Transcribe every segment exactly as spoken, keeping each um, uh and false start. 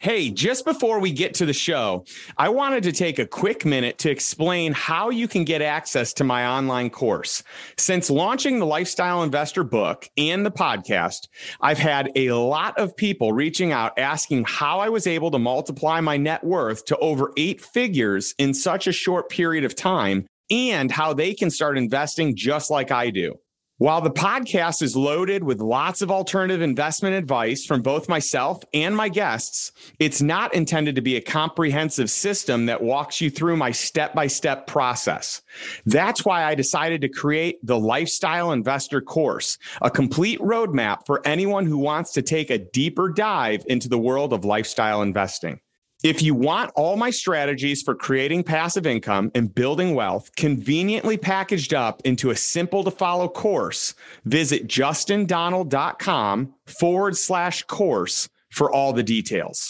Hey, just before we get to the show, I wanted to take a quick minute to explain how you can get access to my online course. Since launching the Lifestyle Investor book and the podcast, I've had a lot of people reaching out asking how I was able to multiply my net worth to over eight figures in such a short period of time and how they can start investing just like I do. While the podcast is loaded with lots of alternative investment advice from both myself and my guests, it's not intended to be a comprehensive system that walks you through my step-by-step process. That's why I decided to create the Lifestyle Investor course, a complete roadmap for anyone who wants to take a deeper dive into the world of lifestyle investing. If you want all my strategies for creating passive income and building wealth conveniently packaged up into a simple to follow course, visit justindonald.com forward slash course for all the details.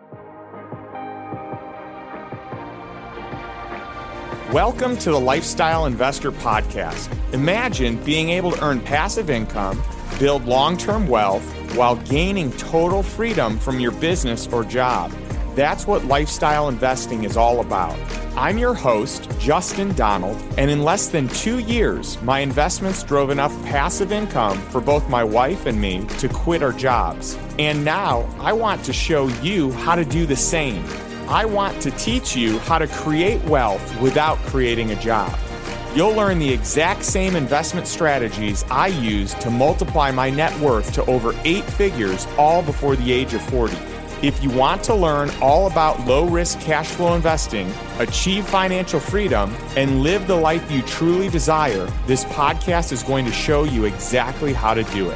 Welcome to the Lifestyle Investor Podcast. Imagine being able to earn passive income, build long-term wealth while gaining total freedom from your business or job. That's what lifestyle investing is all about. I'm your host, Justin Donald, and in less than two years, my investments drove enough passive income for both my wife and me to quit our jobs. And now I want to show you how to do the same. I want to teach you how to create wealth without creating a job. You'll learn the exact same investment strategies I used to multiply my net worth to over eight figures all before the age of forty. If you want to learn all about low-risk cash flow investing, achieve financial freedom, and live the life you truly desire, this podcast is going to show you exactly how to do it.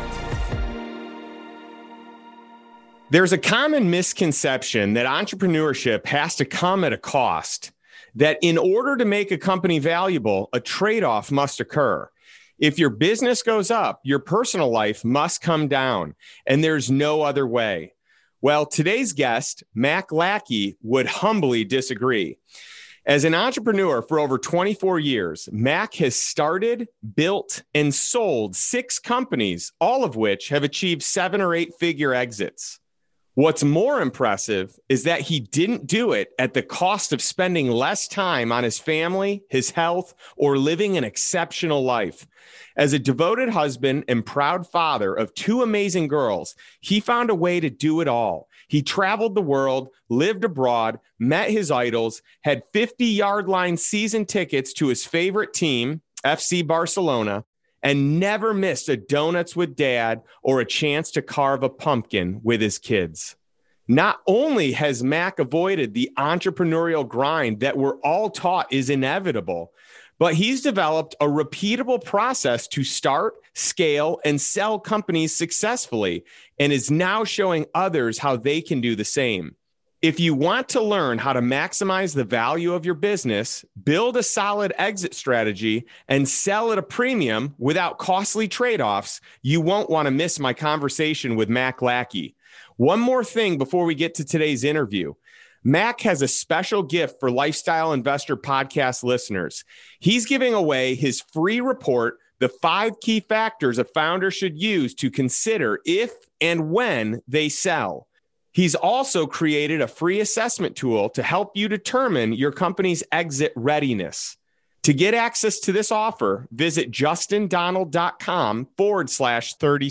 There's a common misconception that entrepreneurship has to come at a cost, that in order to make a company valuable, a trade-off must occur. If your business goes up, your personal life must come down, and there's no other way. Well, today's guest, Mac Lackey, would humbly disagree. As an entrepreneur for over twenty-four years, Mac has started, built, and sold six companies, all of which have achieved seven or eight figure exits. What's more impressive is that he didn't do it at the cost of spending less time on his family, his health, or living an exceptional life. As a devoted husband and proud father of two amazing girls, he found a way to do it all. He traveled the world, lived abroad, met his idols, had fifty-yard line season tickets to his favorite team, F C Barcelona, and never missed a Donuts with Dad or a chance to carve a pumpkin with his kids. Not only has Mac avoided the entrepreneurial grind that we're all taught is inevitable, but he's developed a repeatable process to start, scale, and sell companies successfully, and is now showing others how they can do the same. If you want to learn how to maximize the value of your business, build a solid exit strategy, and sell at a premium without costly trade-offs, you won't want to miss my conversation with Mac Lackey. One more thing before we get to today's interview. Mac has a special gift for Lifestyle Investor podcast listeners. He's giving away his free report, The Five Key Factors a Founder Should Use to Consider If and When They Sell. He's also created a free assessment tool to help you determine your company's exit readiness. To get access to this offer, visit justindonald.com forward slash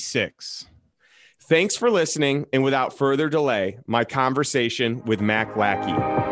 36. Thanks for listening, and without further delay, my conversation with Mac Lackey.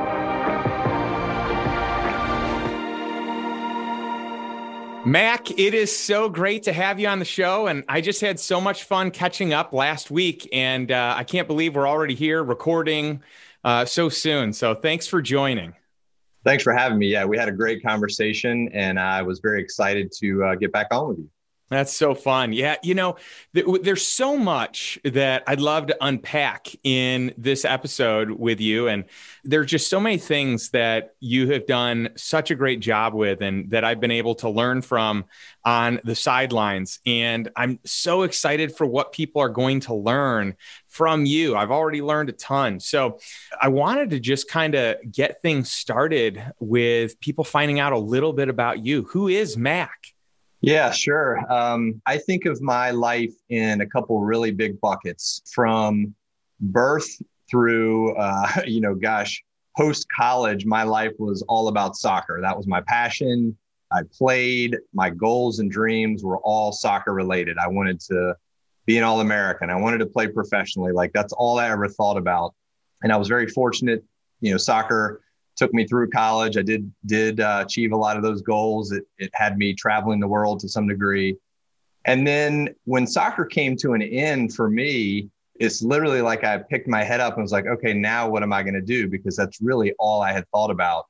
Mac, it is so great to have you on the show, and I just had so much fun catching up last week, and uh, I can't believe we're already here recording uh, so soon. So thanks for joining. Thanks for having me. Yeah, we had a great conversation, and I was very excited to uh, get back on with you. That's so fun. Yeah. You know, th- there's so much that I'd love to unpack in this episode with you. And there's just so many things that you have done such a great job with and that I've been able to learn from on the sidelines. And I'm so excited for what people are going to learn from you. I've already learned a ton. So I wanted to just kind of get things started with people finding out a little bit about you. Who is Mac? Yeah, sure. Um, I think of my life in a couple really big buckets, from birth through, uh, you know, gosh, post college, my life was all about soccer. That was my passion. I played. My goals and dreams were all soccer related. I wanted to be an All-American. I wanted to play professionally. Like that's all I ever thought about. And I was very fortunate, you know, soccer took me through college. I did, did uh, achieve a lot of those goals. It, it had me traveling the world to some degree. And then when soccer came to an end for me, it's literally like I picked my head up and was like, okay, now what am I going to do? Because that's really all I had thought about.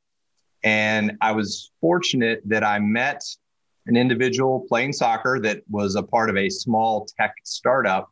And I was fortunate that I met an individual playing soccer that was a part of a small tech startup.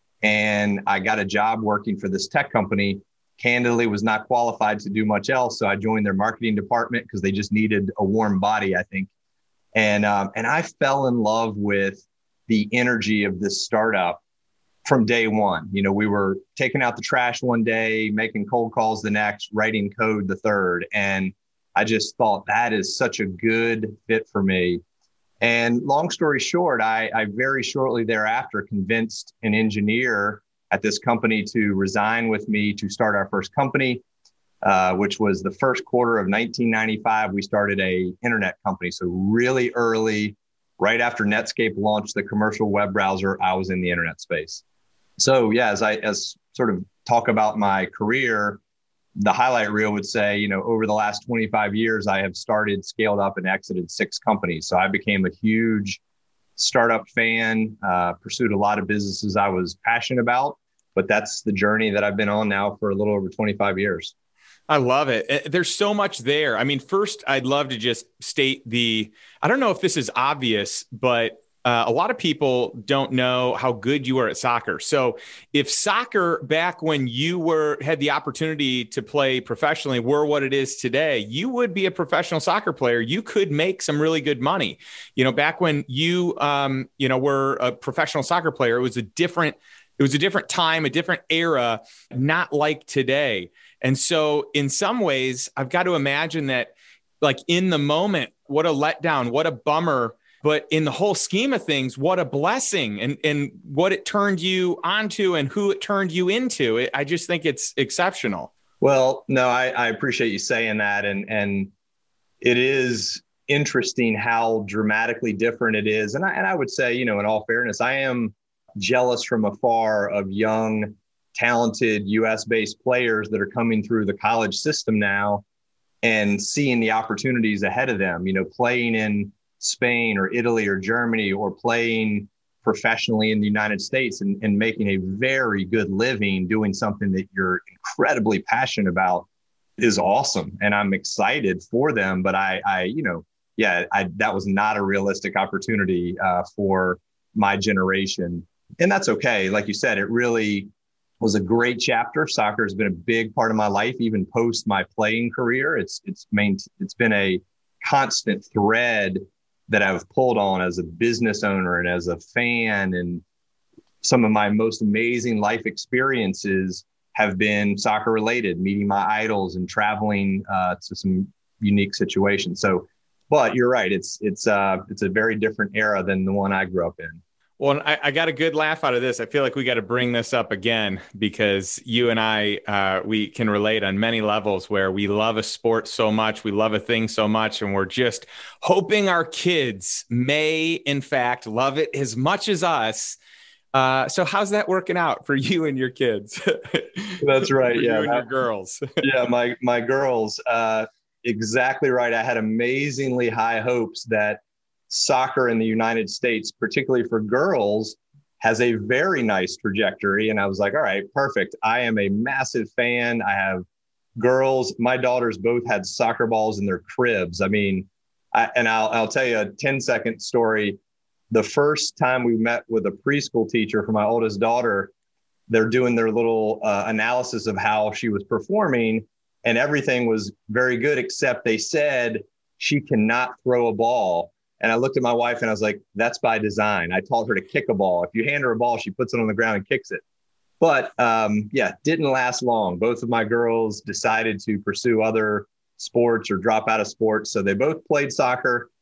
And I got a job working for this tech company. Candidly, was not qualified to do much else. So I joined their marketing department because they just needed a warm body, I think. And, um, and I fell in love with the energy of this startup from day one. You know, we were taking out the trash one day, making cold calls the next, writing code the third. And I just thought that is such a good fit for me. And long story short, I, I very shortly thereafter convinced an engineer at this company to resign with me to start our first company, uh, which was the first quarter of nineteen ninety-five. We started a internet company. So really early, right after Netscape launched the commercial web browser, I was in the internet space. So yeah, as I as sort of talk about my career, the highlight reel would say, you know, over the last twenty-five years, I have started, scaled up, and exited six companies. So I became a huge startup fan, uh, pursued a lot of businesses I was passionate about, but that's the journey that I've been on now for a little over twenty-five years. I love it. There's so much there. I mean, first, I'd love to just state the, I don't know if this is obvious, but Uh, a lot of people don't know how good you are at soccer. So if soccer back when you were had the opportunity to play professionally were what it is today, you would be a professional soccer player. You could make some really good money. You know, back when you, um, you know, were a professional soccer player, it was a different, it was a different time, a different era, not like today. And so in some ways, I've got to imagine that like in the moment, what a letdown, what a bummer. But in the whole scheme of things, what a blessing and, and what it turned you onto and who it turned you into. It, I just think it's exceptional. Well, no, I, I appreciate you saying that. And, and it is interesting how dramatically different it is. And I, and I would say, you know, in all fairness, I am jealous from afar of young, talented U S based players that are coming through the college system now and seeing the opportunities ahead of them, you know, playing in Spain or Italy or Germany or playing professionally in the United States and, and making a very good living doing something that you're incredibly passionate about is awesome. And I'm excited for them. But I, I you know, yeah, I, that was not a realistic opportunity uh, for my generation. And that's okay. Like you said, it really was a great chapter. Soccer has been a big part of my life, even post my playing career. It's, it's, main, it's been a constant thread that I've pulled on as a business owner and as a fan. And some of my most amazing life experiences have been soccer related, meeting my idols and traveling uh, to some unique situations. So, but you're right. It's, it's, uh, it's a very different era than the one I grew up in. Well, I, I got a good laugh out of this. I feel like we got to bring this up again because you and I, uh, we can relate on many levels where we love a sport so much, we love a thing so much, and we're just hoping our kids may, in fact, love it as much as us. Uh, so how's that working out for you and your kids? That's right. You yeah. and your girls. yeah. My, my girls, uh, exactly right. I had amazingly high hopes that soccer in the United States, particularly for girls, has a very nice trajectory. And I was like, all right, perfect. I am a massive fan. I have girls. My daughters both had soccer balls in their cribs. I mean, I, and I'll, I'll tell you a ten second story. The first time we met with a preschool teacher for my oldest daughter, they're doing their little uh, analysis of how she was performing, and everything was very good, except they said she cannot throw a ball. And I looked at my wife and I was like, that's by design. I taught her to kick a ball. If you hand her a ball, she puts it on the ground and kicks it. But um, yeah, didn't last long. Both of my girls decided to pursue other sports or drop out of sports. So they both played soccer.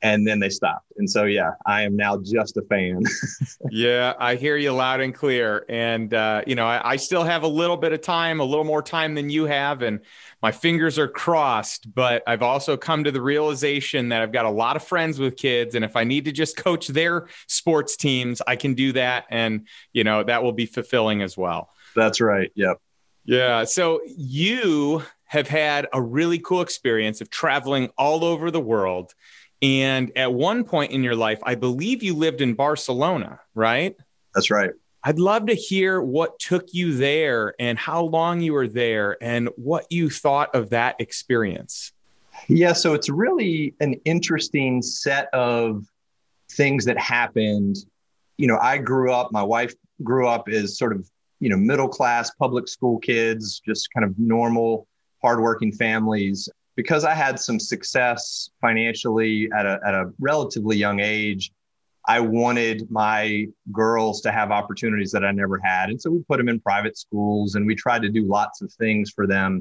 And then they stopped. And so, yeah, I am now just a fan. Yeah, I hear you loud and clear. And, uh, you know, I, I still have a little bit of time, a little more time than you have. And my fingers are crossed. But I've also come to the realization that I've got a lot of friends with kids. And if I need to just coach their sports teams, I can do that. And, you know, that will be fulfilling as well. That's right. Yep. Yeah. So you have had a really cool experience of traveling all over the world. And at one point in your life, I believe you lived in Barcelona, right? That's right. I'd love to hear what took you there and how long you were there and what you thought of that experience. Yeah, so it's really an interesting set of things that happened. You know, I grew up, my wife grew up as sort of, you know, middle class public school kids, just kind of normal, hardworking families. Because I had some success financially at a, at a relatively young age, I wanted my girls to have opportunities that I never had. And so we put them in private schools and we tried to do lots of things for them.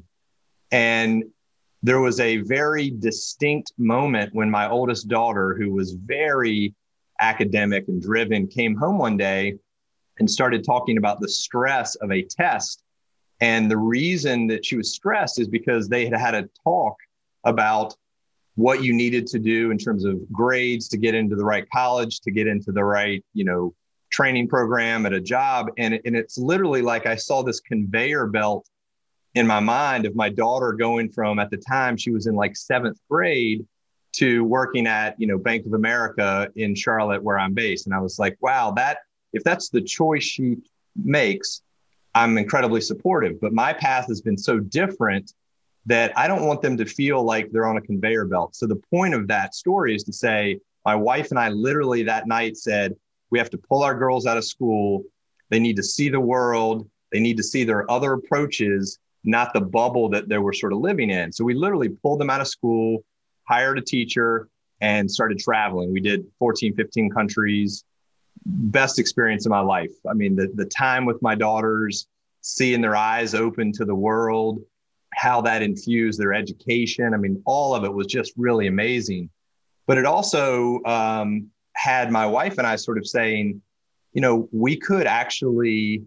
And there was a very distinct moment when my oldest daughter, who was very academic and driven, came home one day and started talking about the stress of a test. And the reason that she was stressed is because they had had a talk about what you needed to do in terms of grades to get into the right college, to get into the right, you know, training program at a job. And, and it's literally like I saw this conveyor belt in my mind of my daughter going from, at the time, she was in like seventh grade to working at, you know, Bank of America in Charlotte, where I'm based. And I was like, wow, that if that's the choice she makes, I'm incredibly supportive. But my path has been so different that I don't want them to feel like they're on a conveyor belt. So the point of that story is to say, my wife and I literally that night said, we have to pull our girls out of school. They need to see the world. They need to see their other approaches, not the bubble that they were sort of living in. So we literally pulled them out of school, hired a teacher, and started traveling. We did fourteen, fifteen countries. Best experience of my life. I mean, the, the time with my daughters, seeing their eyes open to the world, how that infused their education. I mean, all of it was just really amazing. But it also um, had my wife and I sort of saying, you know, we could actually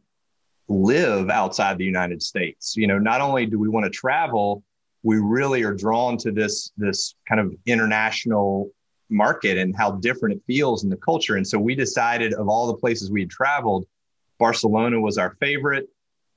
live outside the United States. You know, not only do we want to travel, we really are drawn to this, this kind of international market and how different it feels in the culture. And so we decided, of all the places we had traveled, Barcelona was our favorite.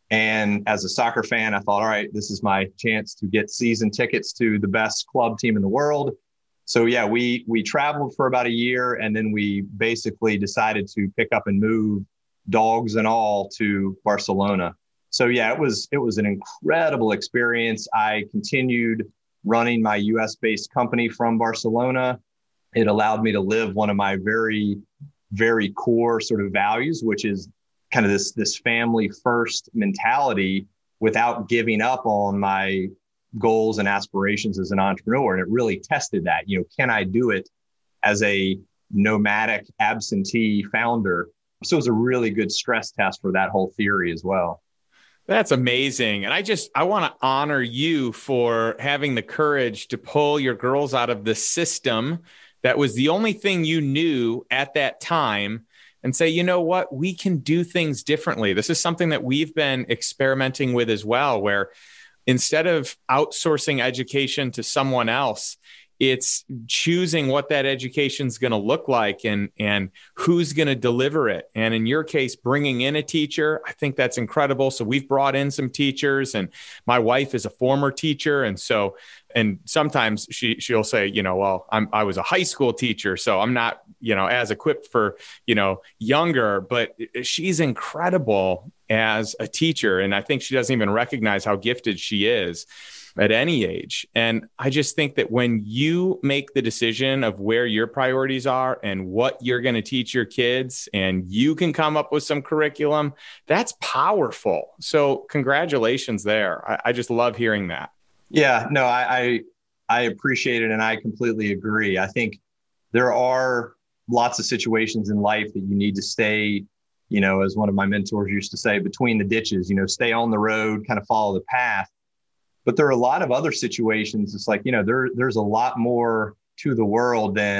And as a soccer fan, I thought, all right, this is my chance to get season tickets to the best club team in the world. So yeah, we we traveled for about a year, and then we basically decided to pick up and move, dogs and all, to Barcelona. So yeah, it was it was an incredible experience. I continued running my U S based company from Barcelona. It allowed me to live one of my very, very core sort of values, which is kind of this, this family first mentality without giving up on my goals and aspirations as an entrepreneur. And it really tested that, you know, can I do it as a nomadic absentee founder? So it was a really good stress test for that whole theory as well. That's amazing. And I just, I want to honor you for having the courage to pull your girls out of the system that was the only thing you knew at that time and say, you know what, we can do things differently. This is something that we've been experimenting with as well, where instead of outsourcing education to someone else, it's choosing what that education is going to look like and, and who's going to deliver it. And in your case, bringing in a teacher, I think that's incredible. So we've brought in some teachers, and my wife is a former teacher. And so, and sometimes she, she'll say, you know, well, I'm, I was a high school teacher, so I'm not, you know, as equipped for, you know, younger, but she's incredible as a teacher. And I think she doesn't even recognize how gifted she is at any age. And I just think that when you make the decision of where your priorities are and what you're going to teach your kids, and you can come up with some curriculum, that's powerful. So congratulations there. I, I just love hearing that. Yeah, no, I, I, I appreciate it. And I completely agree. I think there are lots of situations in life that you need to stay, you know, as one of my mentors used to say, between the ditches, you know, stay on the road, kind of follow the path. But there are a lot of other situations. It's like, you know, there, there's a lot more to the world than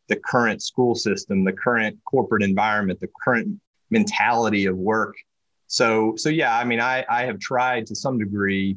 the current school system, the current corporate environment, the current mentality of work. So, so yeah, I mean, I, I have tried to some degree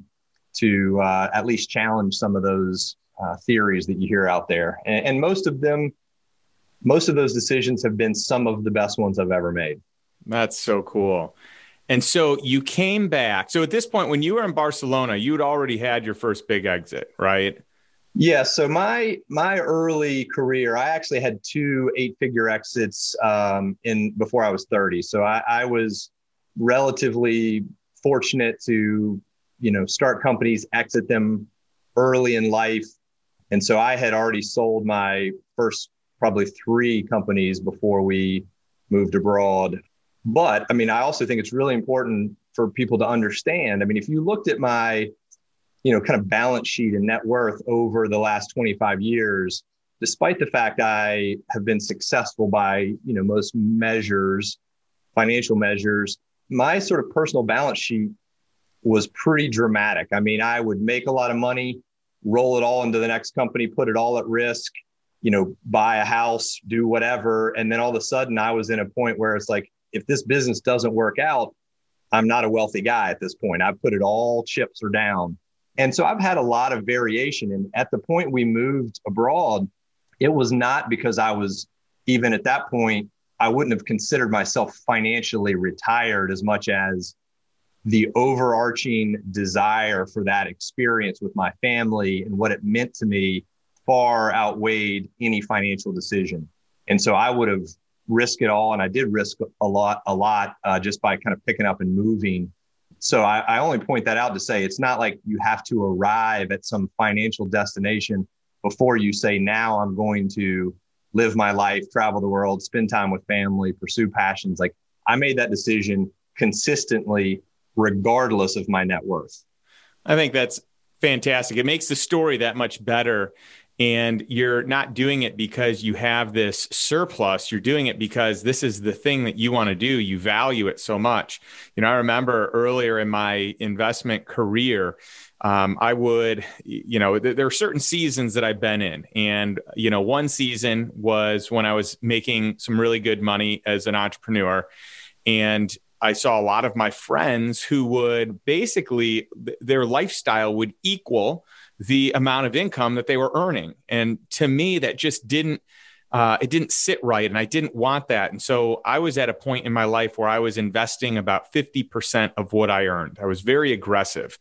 to uh, at least challenge some of those uh, theories that you hear out there. And, and most of them, most of those decisions have been some of the best ones I've ever made. That's so cool. And so you came back. So at this point, when you were in Barcelona, you'd already had your first big exit, right? Yeah. So my my early career, I actually had two eight-figure exits um, in before I was thirty. So I, I was relatively fortunate to, you know, start companies, exit them early in life. And so I had already sold my first probably three companies before we moved abroad. But I mean, I also think it's really important for people to understand. I mean, if you looked at my, you know, kind of balance sheet and net worth over the last twenty-five years, despite the fact I have been successful by, you know, most measures, financial measures, my sort of personal balance sheet was pretty dramatic. I mean, I would make a lot of money, roll it all into the next company, put it all at risk, you know, buy a house, do whatever. And then all of a sudden I was in a point where it's like, if this business doesn't work out, I'm not a wealthy guy at this point. I've put it all, chips are down. And so I've had a lot of variation. And at the point we moved abroad, it was not because I was, even at that point, I wouldn't have considered myself financially retired as much as the overarching desire for that experience with my family and what it meant to me far outweighed any financial decision. And so I would have risked it all. And I did risk a lot, a lot uh, just by kind of picking up and moving. So I, I only point that out to say it's not like you have to arrive at some financial destination before you say, now I'm going to live my life, travel the world, spend time with family, pursue passions. Like I made that decision consistently, regardless of my net worth. I think that's fantastic. It makes the story that much better. And you're not doing it because you have this surplus. You're doing it because this is the thing that you want to do. You value it so much. You know, I remember earlier in my investment career, um, I would, you know, th- there are certain seasons that I've been in. And, you know, one season was when I was making some really good money as an entrepreneur. And I saw a lot of my friends who would basically, th- their lifestyle would equal the amount of income that they were earning. And to me, that just didn't, uh, it didn't sit right. And I didn't want that. And so I was at a point in my life where I was investing about fifty percent of what I earned. I was very aggressive.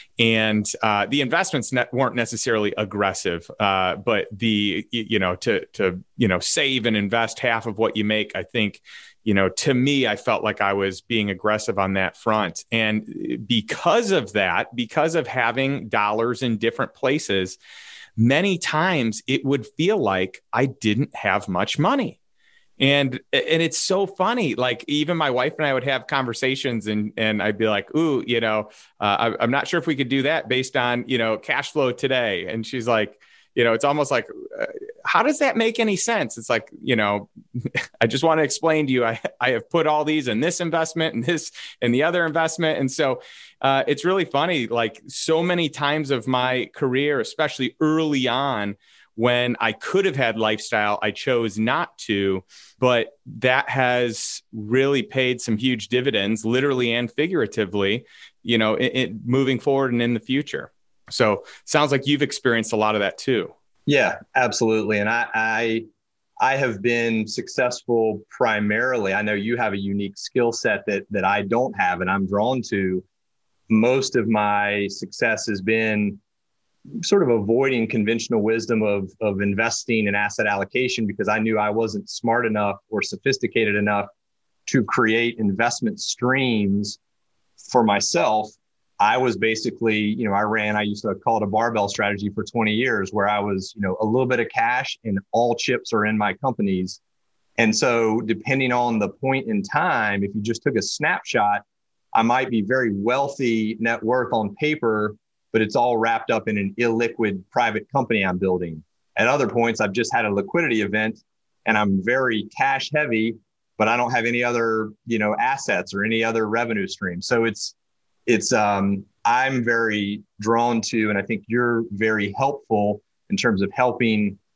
And uh, the investments ne- weren't necessarily aggressive, uh, but the, you know, to, to, you know, save and invest half of what you make, I think, you know, to me, I felt like I was being aggressive on that front. And because of that, because of having dollars in different places, many times it would feel like I didn't have much money. And and it's so funny. Like even my wife and I would have conversations, and and I'd be like, "Ooh, you know, uh, I, I'm not sure if we could do that based on, you know, cash flow today." And she's like, you know, it's almost like, uh, how does that make any sense? It's like, you know, I just want to explain to you, I, I have put all these in this investment and this and the other investment. And so uh, it's really funny, like so many times of my career, especially early on, when I could have had lifestyle, I chose not to, but that has really paid some huge dividends, literally and figuratively, you know, it, it moving forward and in the future. So sounds like you've experienced a lot of that too. Yeah, absolutely. And I, I, I have been successful primarily. I know you have a unique skill set that that I don't have, and I'm drawn to. Most of my success has been sort of avoiding conventional wisdom of, of investing and asset allocation because I knew I wasn't smart enough or sophisticated enough to create investment streams for myself. I was basically, you know, I ran, I used to call it a barbell strategy for twenty years where I was, you know, a little bit of cash and all chips are in my companies. And so depending on the point in time, if you just took a snapshot, I might be very wealthy net worth on paper, but it's all wrapped up in an illiquid private company I'm building. At other points, I've just had a liquidity event and I'm very cash heavy, but I don't have any other, you know, assets or any other revenue stream. So it's, it's, um, I'm very drawn to, and I think you're very helpful in terms of helping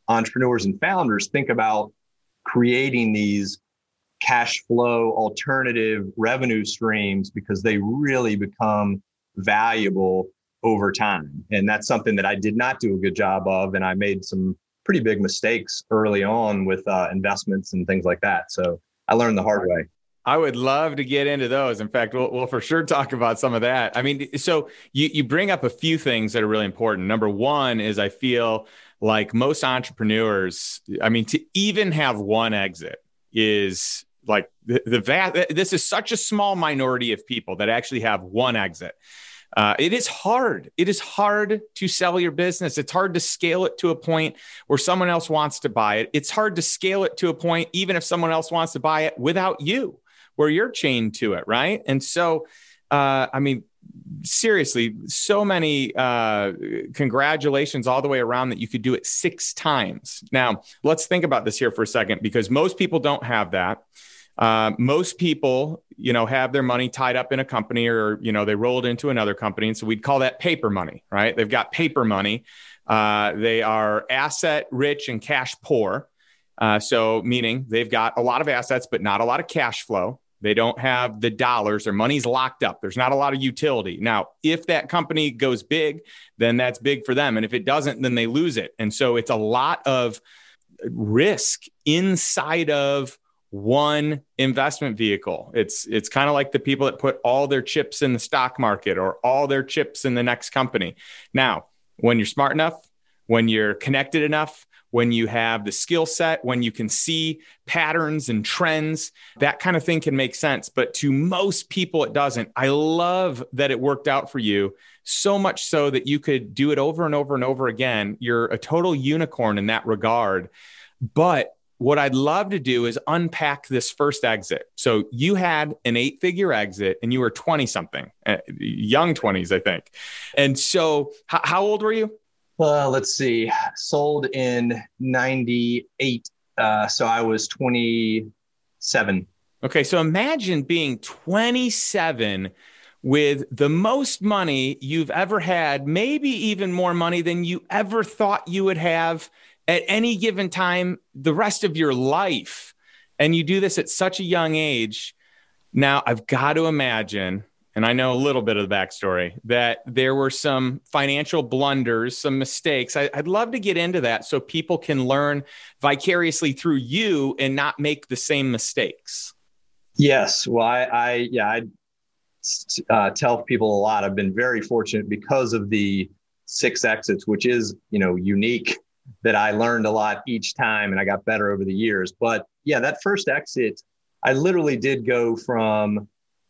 entrepreneurs and founders think about creating these cash flow alternative revenue streams because they really become valuable over time. And that's something that I did not do a good job of. And I made some pretty big mistakes early on with uh, investments and things like that. So I learned the hard way. I would love to get into those. In fact, we'll, we'll for sure talk about some of that. I mean, so you, you bring up a few things that are really important. Number one is I feel like most entrepreneurs, I mean, to even have one exit is like the, the vast, this is such a small minority of people that actually have one exit. Uh, it is hard. It is hard to sell your business. It's hard to scale it to a point where someone else wants to buy it. It's hard to scale it to a point, even if someone else wants to buy it without you, where you're chained to it, right? And so, uh, I mean, seriously, so many uh, congratulations all the way around that you could do it six times. Now, let's think about this here for a second, because most people don't have that. Uh, most people, you know, have their money tied up in a company, or, you know, they rolled into another company. And so we'd call that paper money, right? They've got paper money. Uh, they are asset rich and cash poor. Uh, so meaning they've got a lot of assets, but not a lot of cash flow. They don't have the dollars. Their money's locked up. There's not a lot of utility. Now, if that company goes big, then that's big for them. And if it doesn't, then they lose it. And so it's a lot of risk inside of one investment vehicle. It's it's kind of like the people that put all their chips in the stock market or all their chips in the next company. Now, when you're smart enough, when you're connected enough, when you have the skill set, when you can see patterns and trends, that kind of thing can make sense. But to most people, it doesn't. I love that it worked out for you, so much so that you could do it over and over and over again. You're a total unicorn in that regard. But what I'd love to do is unpack this first exit. So you had an eight-figure exit and you were twenty-something, uh, young twenties, I think. And so h- how old were you? Well, let's see. Sold in ninety-eight. Uh, so I was twenty-seven. Okay. So imagine being twenty-seven with the most money you've ever had, maybe even more money than you ever thought you would have at any given time the rest of your life. And you do this at such a young age. Now, I've got to imagine, and I know a little bit of the backstory, that there were some financial blunders, some mistakes. I, I'd love to get into that so people can learn vicariously through you and not make the same mistakes. Yes. Well, I, I yeah, I uh, tell people a lot. I've been very fortunate because of the six exits, which is, you know, unique, that I learned a lot each time and I got better over the years. But yeah, that first exit, I literally did go from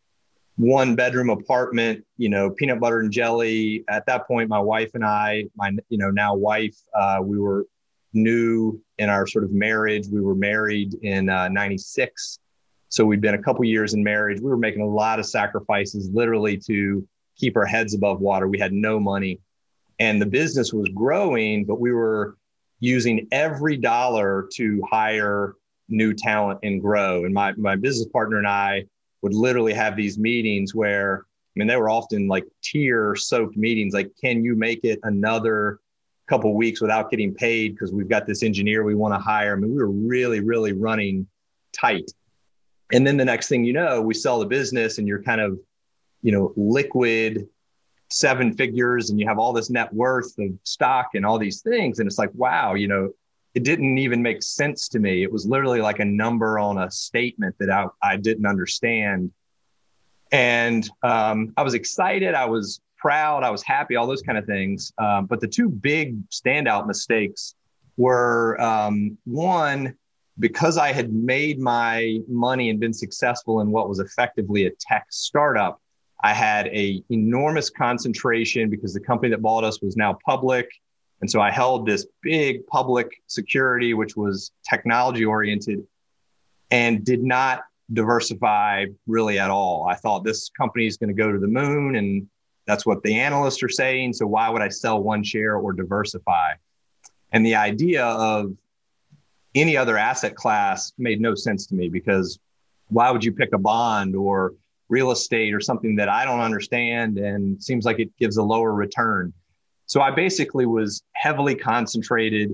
one bedroom apartment, you know, peanut butter and jelly. At that point, my wife and I, my, you know, now wife, uh, we were new in our sort of marriage. We were married in uh, ninety-six. So we'd been a couple years in marriage. We were making a lot of sacrifices, literally, to keep our heads above water. We had no money and the business was growing, but we were using every dollar to hire new talent and grow. And my, my business partner and I would literally have these meetings where, I mean, they were often like tear soaked meetings. Like, can you make it another couple weeks without getting paid? Because we've got this engineer we want to hire. I mean, we were really, really running tight. And then the next thing you know, we sell the business and you're kind of, you know, liquid seven figures and you have all this net worth of stock and all these things. And it's like, wow, you know, it didn't even make sense to me. It was literally like a number on a statement that I, I didn't understand. And um, I was excited. I was proud. I was happy, all those kind of things. Um, but the two big standout mistakes were um, one, because I had made my money and been successful in what was effectively a tech startup, I had a enormous concentration because the company that bought us was now public. And so I held this big public security, which was technology oriented, and did not diversify really at all. I thought this company is going to go to the moon, and that's what the analysts are saying. So why would I sell one share or diversify? And the idea of any other asset class made no sense to me, because why would you pick a bond or real estate or something that I don't understand and seems like it gives a lower return? So I basically was heavily concentrated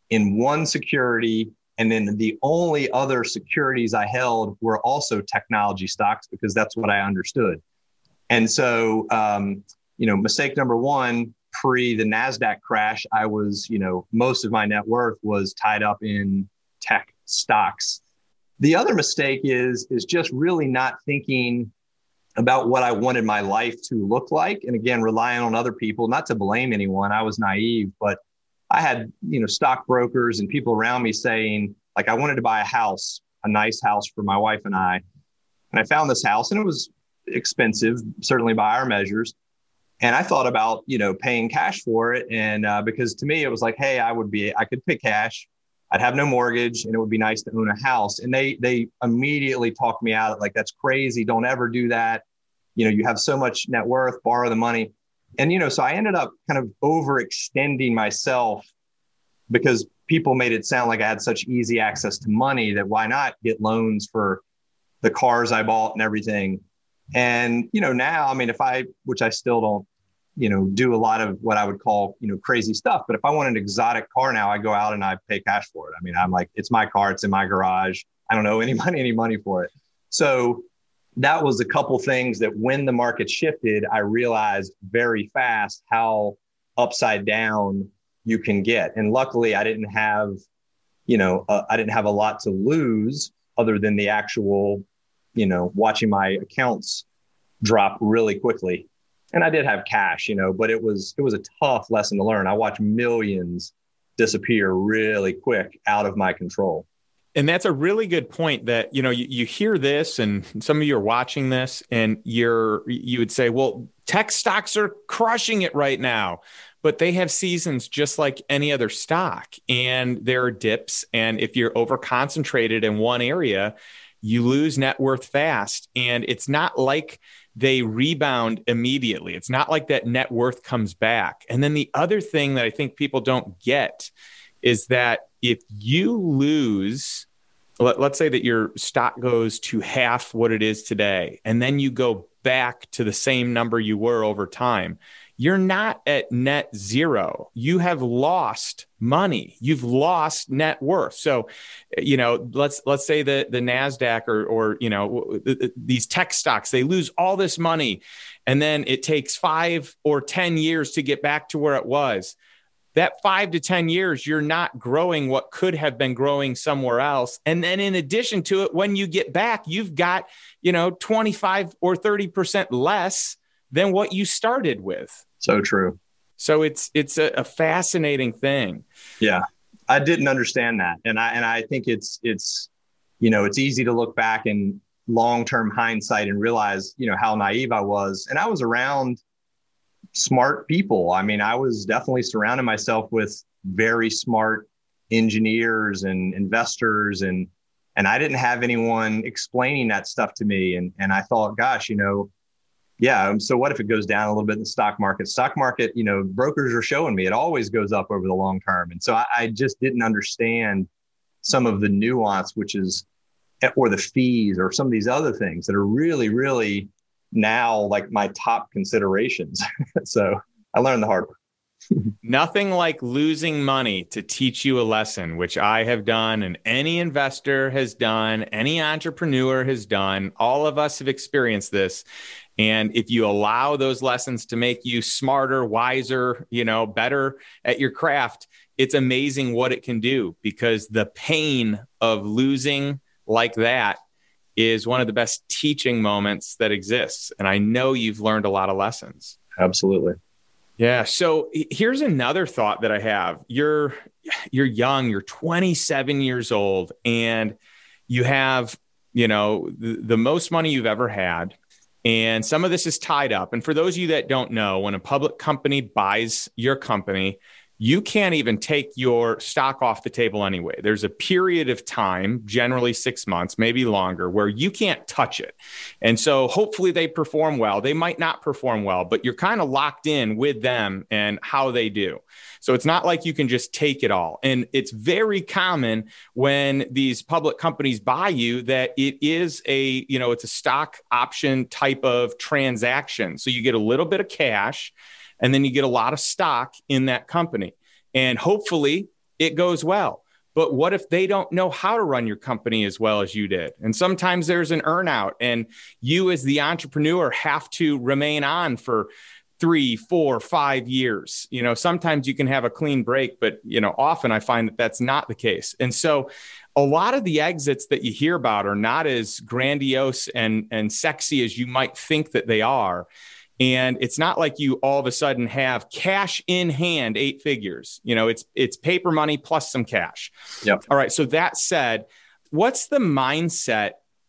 in one security. And then the only other securities I held were also technology stocks because that's what I understood. And so, um, you know, mistake number one, pre the NASDAQ crash, I was, you know, most of my net worth was tied up in tech stocks. The other mistake is, is just really not thinking about what I wanted my life to look like. And again, relying on other people, not to blame anyone. I was naive, but I had, you know, stockbrokers and people around me saying, like, I wanted to buy a house, a nice house for my wife and I. And I found this house and it was expensive, certainly by our measures. And I thought about, you know, paying cash for it. And uh, because to me, it was like, hey, I would be, I could pay cash. I'd have no mortgage and it would be nice to own a house. And they, they immediately talked me out of like, that's crazy. Don't ever do that. You know, you have so much net worth, borrow the money. And, you know, so I ended up kind of overextending myself because people made it sound like I had such easy access to money that why not get loans for the cars I bought and everything. And, you know, now, I mean, if I, which I still don't, you know, do a lot of what I would call, you know, crazy stuff. But if I want an exotic car now, I go out and I pay cash for it. I mean, I'm like, it's my car, it's in my garage. I don't owe any money, any money for it. So that was a couple things that when the market shifted, I realized very fast how upside down you can get. And luckily I didn't have, you know, uh, I didn't have a lot to lose other than the actual, you know, watching my accounts drop really quickly. And I did have cash, you know, but it was, it was a tough lesson to learn. I watched millions disappear really quick out of my control. And that's a really good point that, you know, you, you hear this and some of you are watching this and you're, you would say, well, tech stocks are crushing it right now, but they have seasons just like any other stock and there are dips. And if you're over concentrated in one area, you lose net worth fast. And it's not like they rebound immediately. It's not like that net worth comes back. And then the other thing that I think people don't get is that if you lose, let, let's say that your stock goes to half what it is today, and then you go back to the same number you were over time, you're not at net zero. You have lost money. You've lost net worth. So, you know, let's let's say the the NASDAQ or or you know these tech stocks, they lose all this money, and then it takes five or ten years to get back to where it was. That five to ten years, you're not growing what could have been growing somewhere else. And then in addition to it, when you get back, you've got, you know, twenty-five or thirty percent less than what you started with. So true. So it's it's a, a fascinating thing. Yeah, I didn't understand that. And I and I think it's it's, you know, it's easy to look back in long-term hindsight and realize, you know, how naive I was. And I was around smart people. I mean, I was definitely surrounding myself with very smart engineers and investors, and and I didn't have anyone explaining that stuff to me. And and I thought, gosh, you know, yeah, so what if it goes down a little bit in the stock market? Stock market, you know, brokers are showing me it always goes up over the long term. And so I, I just didn't understand some of the nuance, which is, or the fees or some of these other things that are really, really now like my top considerations. So I learned the hard way. Nothing like losing money to teach you a lesson, which I have done and any investor has done, any entrepreneur has done. All of us have experienced this. And if you allow those lessons to make you smarter, wiser, you know, better at your craft, it's amazing what it can do, because the pain of losing like that is one of the best teaching moments that exists. And I know you've learned a lot of lessons. Absolutely. Yeah. So here's another thought that I have. You're, you're young, you're twenty-seven years old, and you have, you know, the, the most money you've ever had. And some of this is tied up. And for those of you that don't know, when a public company buys your company, you can't even take your stock off the table anyway. There's a period of time, generally six months, maybe longer, where you can't touch it. And so hopefully they perform well. They might not perform well, but you're kind of locked in with them and how they do. So it's not like you can just take it all. And it's very common when these public companies buy you that it is a, you know, it's a stock option type of transaction. So you get a little bit of cash, and then you get a lot of stock in that company. And hopefully it goes well. But what if they don't know how to run your company as well as you did? And sometimes there's an earnout, and you as the entrepreneur have to remain on for three, four, five years. You know, sometimes you can have a clean break, but, you know, often I find that that's not the case. And so a lot of the exits that you hear about are not as grandiose and, and sexy as you might think that they are. And it's not like you all of a sudden have cash in hand, eight figures. You know, it's it's paper money plus some cash. Yep. All right. So that said, what's the mindset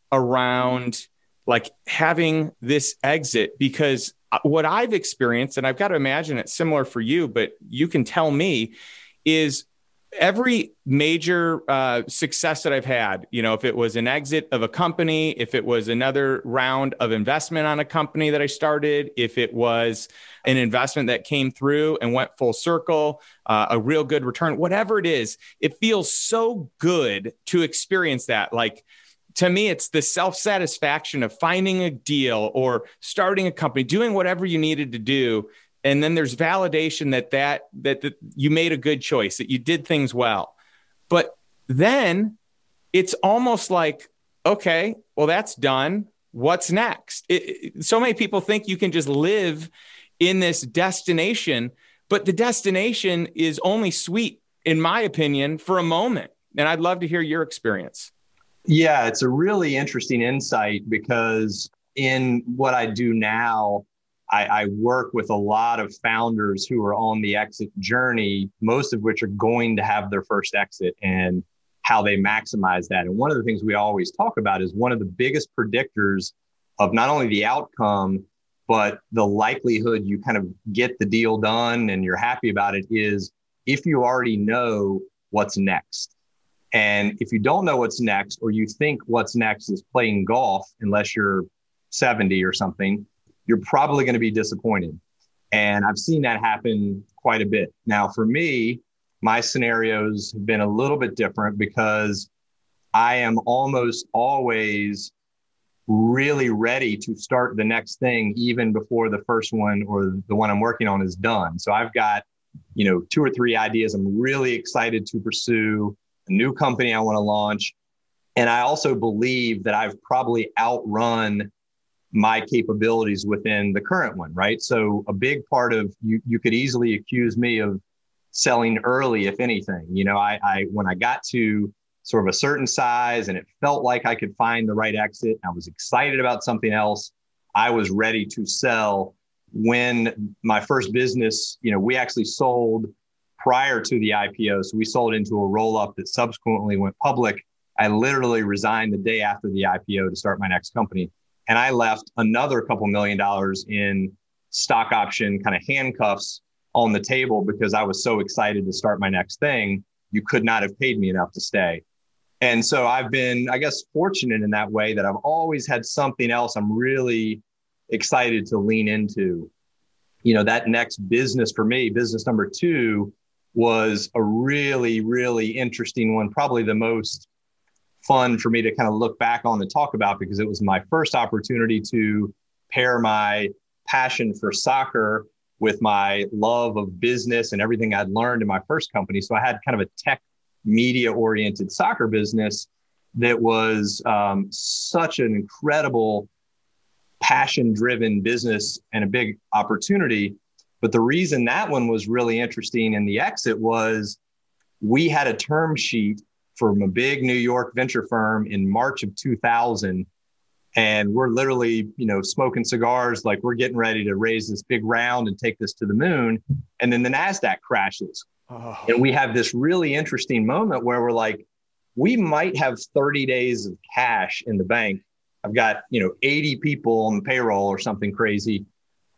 around like having this exit? Because what I've experienced, and I've got to imagine it's similar for you, but you can tell me, is every major uh, success that I've had, you know, if it was an exit of a company, if it was another round of investment on a company that I started, if it was an investment that came through and went full circle, uh, a real good return, whatever it is, it feels so good to experience that. Like, to me, it's the self-satisfaction of finding a deal or starting a company, doing whatever you needed to do. And then there's validation that, that that that you made a good choice, that you did things well. But then it's almost like, okay, well, that's done. What's next? It, it, so many people think you can just live in this destination, but the destination is only sweet, in my opinion, for a moment. And I'd love to hear your experience. Yeah, it's a really interesting insight, because in what I do now, I, I work with a lot of founders who are on the exit journey, most of which are going to have their first exit, and how they maximize that. And one of the things we always talk about is one of the biggest predictors of not only the outcome, but the likelihood you kind of get the deal done and you're happy about it is if you already know what's next. And if you don't know what's next, or you think what's next is playing golf, unless you're seventy or something, you're probably going to be disappointed. And I've seen that happen quite a bit. Now, for me, my scenarios have been a little bit different, because I am almost always really ready to start the next thing even before the first one or the one I'm working on is done. So I've got, you know, two or three ideas I'm really excited to pursue, a new company I want to launch. And I also believe that I've probably outrun my capabilities within the current one, right? So a big part of you, you could easily accuse me of selling early, if anything. You know, I, I when I got to sort of a certain size and it felt like I could find the right exit, I was excited about something else, I was ready to sell. When my first business, you know, we actually sold prior to the I P O. So we sold into a roll-up that subsequently went public. I literally resigned the day after the I P O to start my next company. And I left another couple million dollars in stock option kind of handcuffs on the table, because I was so excited to start my next thing. You could not have paid me enough to stay. And so I've been, I guess, fortunate in that way, that I've always had something else I'm really excited to lean into. You know, that next business for me, business number two, was a really, really interesting one, probably the most fun for me to kind of look back on and talk about, because it was my first opportunity to pair my passion for soccer with my love of business and everything I'd learned in my first company. So I had kind of a tech media oriented soccer business that was um, such an incredible passion driven business and a big opportunity. But the reason that one was really interesting in the exit was we had a term sheet from a big New York venture firm in March of two thousand. And we're literally, you know, smoking cigars, like we're getting ready to raise this big round and take this to the moon. And then the NASDAQ crashes. Oh. And we have this really interesting moment where we're like, we might have thirty days of cash in the bank. I've got, you know, eighty people on the payroll or something crazy.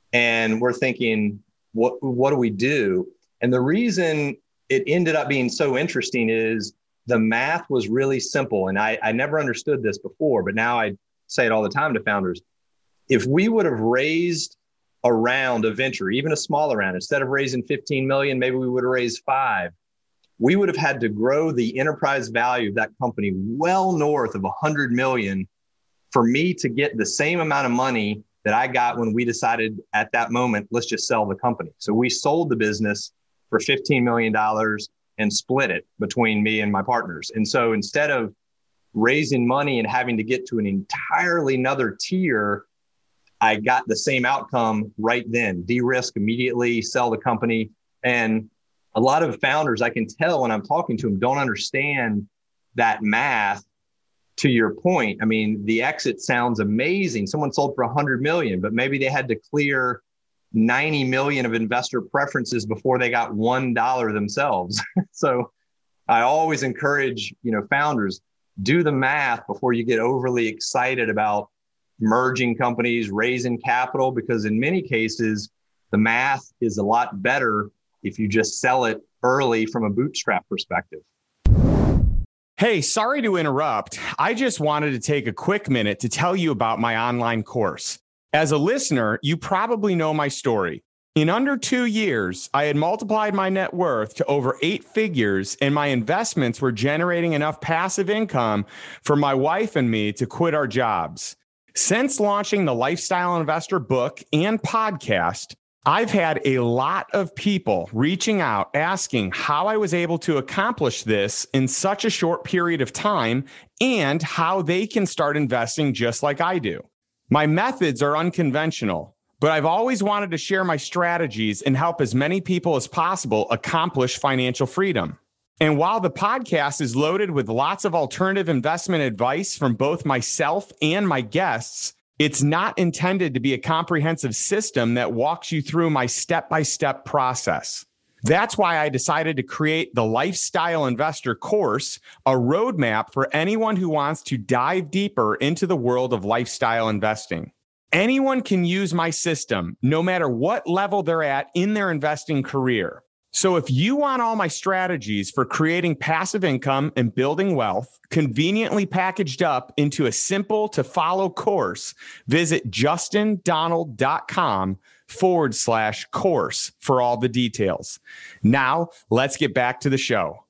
And we're thinking, what, what do we do? And the reason it ended up being so interesting is the math was really simple. And I, I never understood this before, but now I say it all the time to founders. If we would have raised a round of venture, even a smaller round, instead of raising fifteen million, maybe we would have raised five. We would have had to grow the enterprise value of that company well north of one hundred million for me to get the same amount of money that I got when we decided at that moment, let's just sell the company. So we sold the business for fifteen million dollars. and split it between me and my partners. And so instead of raising money and having to get to an entirely another tier, I got the same outcome right then. De-risk immediately, sell the company. And a lot of founders, I can tell when I'm talking to them, don't understand that math. To your point, I mean, the exit sounds amazing. Someone sold for one hundred million, but maybe they had to clear ninety million of investor preferences before they got one dollar themselves. So I always encourage, you know, founders, do the math before you get overly excited about merging companies, raising capital, because in many cases, the math is a lot better if you just sell it early from a bootstrap perspective. Hey, sorry to interrupt. I just wanted to take a quick minute to tell you about my online course. As a listener, you probably know my story. In under two years, I had multiplied my net worth to over eight figures, and my investments were generating enough passive income for my wife and me to quit our jobs. Since launching the Lifestyle Investor book and podcast, I've had a lot of people reaching out asking how I was able to accomplish this in such a short period of time and how they can start investing just like I do. My methods are unconventional, but I've always wanted to share my strategies and help as many people as possible accomplish financial freedom. And while the podcast is loaded with lots of alternative investment advice from both myself and my guests, it's not intended to be a comprehensive system that walks you through my step-by-step process. That's why I decided to create the Lifestyle Investor course, a roadmap for anyone who wants to dive deeper into the world of lifestyle investing. Anyone can use my system, no matter what level they're at in their investing career. So if you want all my strategies for creating passive income and building wealth conveniently packaged up into a simple to follow course, visit justindonald.com forward slash course for all the details. Now, let's get back to the show.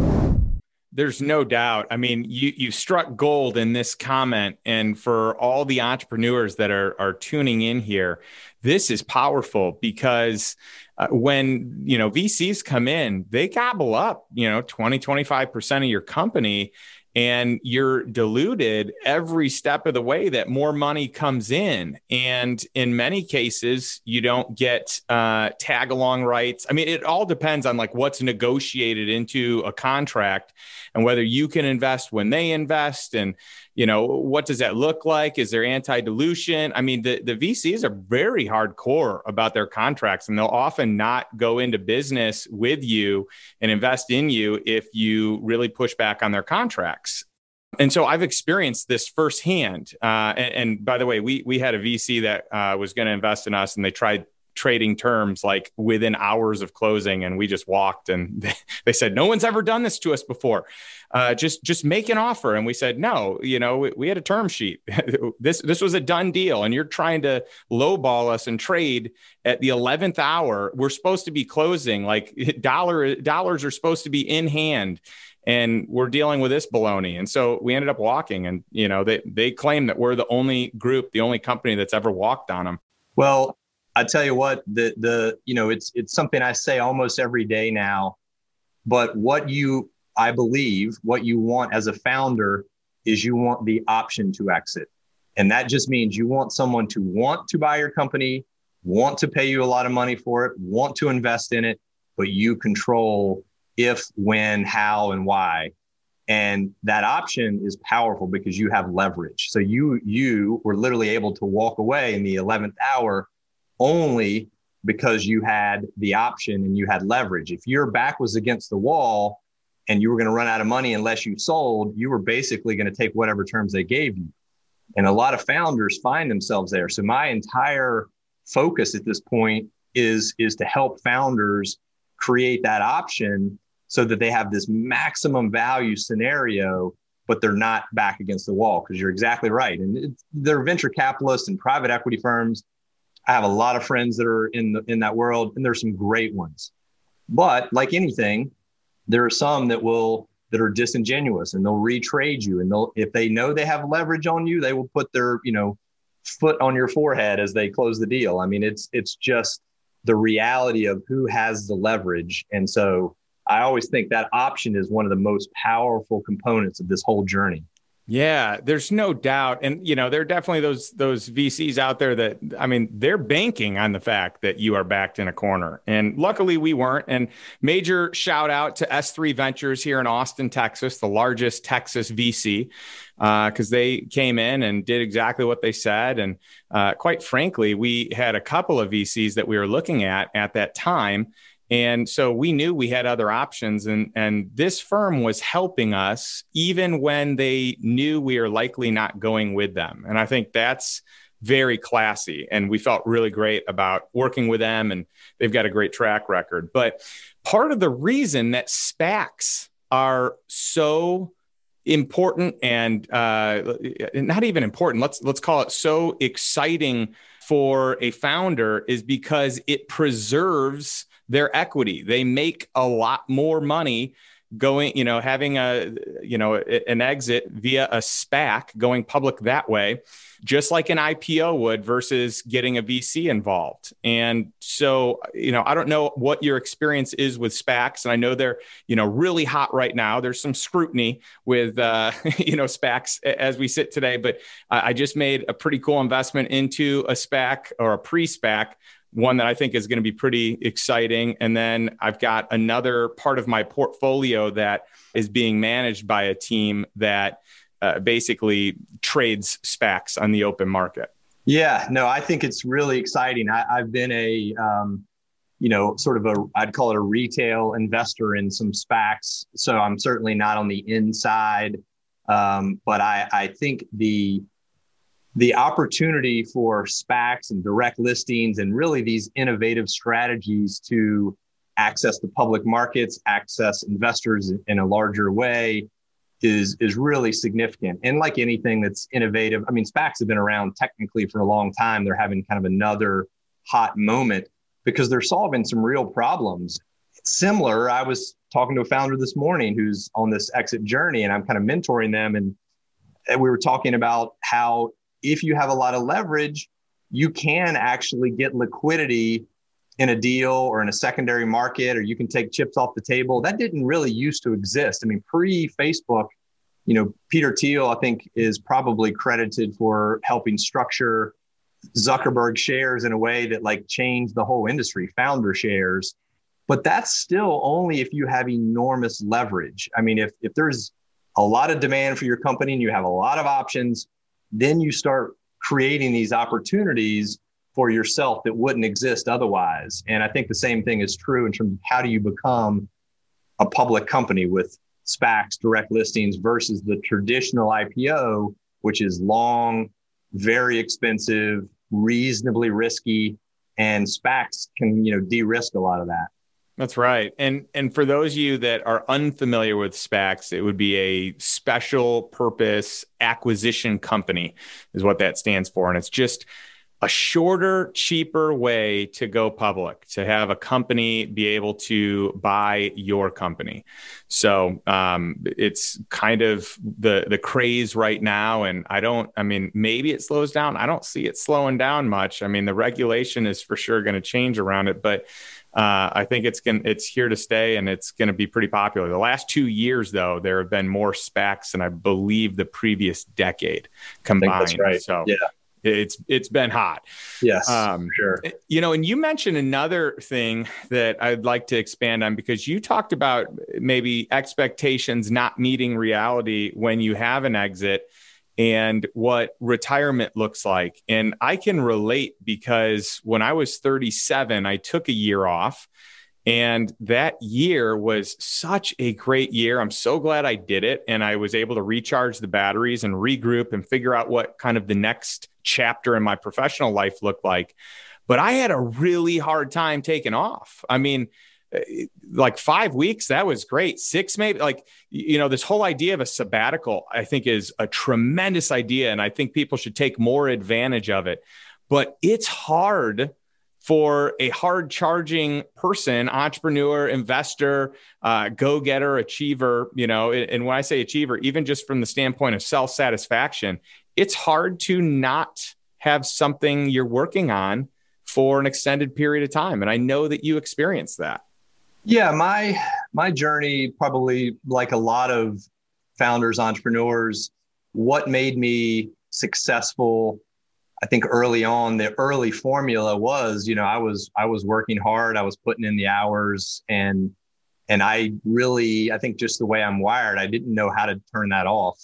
There's no doubt. I mean, you you struck gold in this comment. And for all the entrepreneurs that are, are tuning in here, this is powerful because uh, when, you know, V Cs come in, they gobble up, you know, twenty, twenty-five percent of your company, and you're diluted every step of the way that more money comes in. And in many cases, you don't get uh, tag along rights. I mean, it all depends on like what's negotiated into a contract and whether you can invest when they invest. And, you know, what does that look like? Is there anti-dilution? I mean, the, the V Cs are very hardcore about their contracts, and they'll often not go into business with you and invest in you if you really push back on their contracts. And so I've experienced this firsthand. Uh, and, and by the way, we we had a V C that uh, was going to invest in us, and they tried trading terms like within hours of closing, and we just walked, and they, they said, no one's ever done this to us before. Uh, just just make an offer. And we said, no, you know, we, we had a term sheet. this this was a done deal, and you're trying to lowball us and trade at the eleventh hour. We're supposed to be closing, like dollar dollars are supposed to be in hand, and we're dealing with this baloney. And so we ended up walking, and, you know, they, they claim that we're the only group, the only company that's ever walked on them. Well, I tell you what, the, the, you know, it's, it's something I say almost every day now, but what you, I believe what you want as a founder is you want the option to exit. And that just means you want someone to want to buy your company, want to pay you a lot of money for it, want to invest in it, but you control if, when, how, and why. And that option is powerful because you have leverage. So you, you were literally able to walk away in the eleventh hour only because you had the option and you had leverage. If your back was against the wall and you were going to run out of money unless you sold, you were basically going to take whatever terms they gave you. And a lot of founders find themselves there. So my entire focus at this point is, is to help founders create that option so that they have this maximum value scenario, but they're not back against the wall, because you're exactly right. And it, they're venture capitalists and private equity firms. I have a lot of friends that are in the, in that world, and there's some great ones. But like anything, there are some that will that are disingenuous, and they'll retrade you. And they'll, if they know they have leverage on you, they will put their, you know, foot on your forehead as they close the deal. I mean, it's it's just the reality of who has the leverage. And so I always think that option is one of the most powerful components of this whole journey. Yeah, there's no doubt. And, you know, there are definitely those those V Cs out there that, I mean, they're banking on the fact that you are backed in a corner. And luckily we weren't. And major shout out to S three Ventures here in Austin, Texas, the largest Texas V C, because uh, they came in and did exactly what they said. And uh, quite frankly, we had a couple of V Cs that we were looking at at that time. And so we knew we had other options, and, and this firm was helping us even when they knew we were likely not going with them. And I think that's very classy. And we felt really great about working with them, and they've got a great track record. But part of the reason that SPACs are so important and uh, not even important, let's let's call it so exciting for a founder, is because it preserves their equity. They make a lot more money going, you know, having a, you know, an exit via a SPAC, going public that way, just like an I P O would, versus getting a V C involved. And so, you know, I don't know what your experience is with SPACs, and I know they're, you know, really hot right now. There's some scrutiny with, uh, you know, SPACs as we sit today, but I just made a pretty cool investment into a SPAC, or a pre-SPAC, one that I think is going to be pretty exciting. And then I've got another part of my portfolio that is being managed by a team that uh, basically trades SPACs on the open market. Yeah, no, I think it's really exciting. I, I've been a, um, you know, sort of a, I'd call it a retail investor in some SPACs. So I'm certainly not on the inside, um, but I, I think the The opportunity for SPACs and direct listings and really these innovative strategies to access the public markets, access investors in a larger way is, is really significant. And like anything that's innovative, I mean, SPACs have been around technically for a long time. They're having kind of another hot moment because they're solving some real problems. Similar, I was talking to a founder this morning who's on this exit journey, and I'm kind of mentoring them. And, and we were talking about how if you have a lot of leverage, you can actually get liquidity in a deal or in a secondary market, or you can take chips off the table. That didn't really used to exist. I mean, pre-Facebook, you know, Peter Thiel, I think, is probably credited for helping structure Zuckerberg shares in a way that like changed the whole industry, founder shares. But that's still only if you have enormous leverage. I mean, if if there's a lot of demand for your company and you have a lot of options, then you start creating these opportunities for yourself that wouldn't exist otherwise. And I think the same thing is true in terms of how do you become a public company with SPACs, direct listings, versus the traditional I P O, which is long, very expensive, reasonably risky, and SPACs can, you know, de-risk a lot of that. That's right. And and for those of you that are unfamiliar with SPACs, it would be a special purpose acquisition company is what that stands for. And it's just a shorter, cheaper way to go public, to have a company be able to buy your company. So um, it's kind of the the craze right now. And I don't, I mean, maybe it slows down. I don't see it slowing down much. I mean, the regulation is for sure going to change around it, but Uh, I think it's going it's here to stay, and it's going to be pretty popular. The last two years, though, there have been more SPACs than I believe the previous decade combined. I think that's right. So yeah. it's it's been hot. Yes, um, for sure. You know, and you mentioned another thing that I'd like to expand on, because you talked about maybe expectations not meeting reality when you have an exit, and what retirement looks like. And I can relate, because when I was thirty-seven, I took a year off, and that year was such a great year. I'm so glad I did it. And I was able to recharge the batteries and regroup and figure out what kind of the next chapter in my professional life looked like. But I had a really hard time taking off. I mean, like five weeks, that was great. Six, maybe, like, you know, this whole idea of a sabbatical, I think, is a tremendous idea. And I think people should take more advantage of it. But it's hard for a hard charging person, entrepreneur, investor, uh, go-getter, achiever, you know, and when I say achiever, even just from the standpoint of self-satisfaction, it's hard to not have something you're working on for an extended period of time. And I know that you experienced that. Yeah, my my journey, probably like a lot of founders, entrepreneurs, what made me successful, I think early on, the early formula was, you know, I was, I was working hard. I was putting in the hours, and, and I really, I think just the way I'm wired, I didn't know how to turn that off.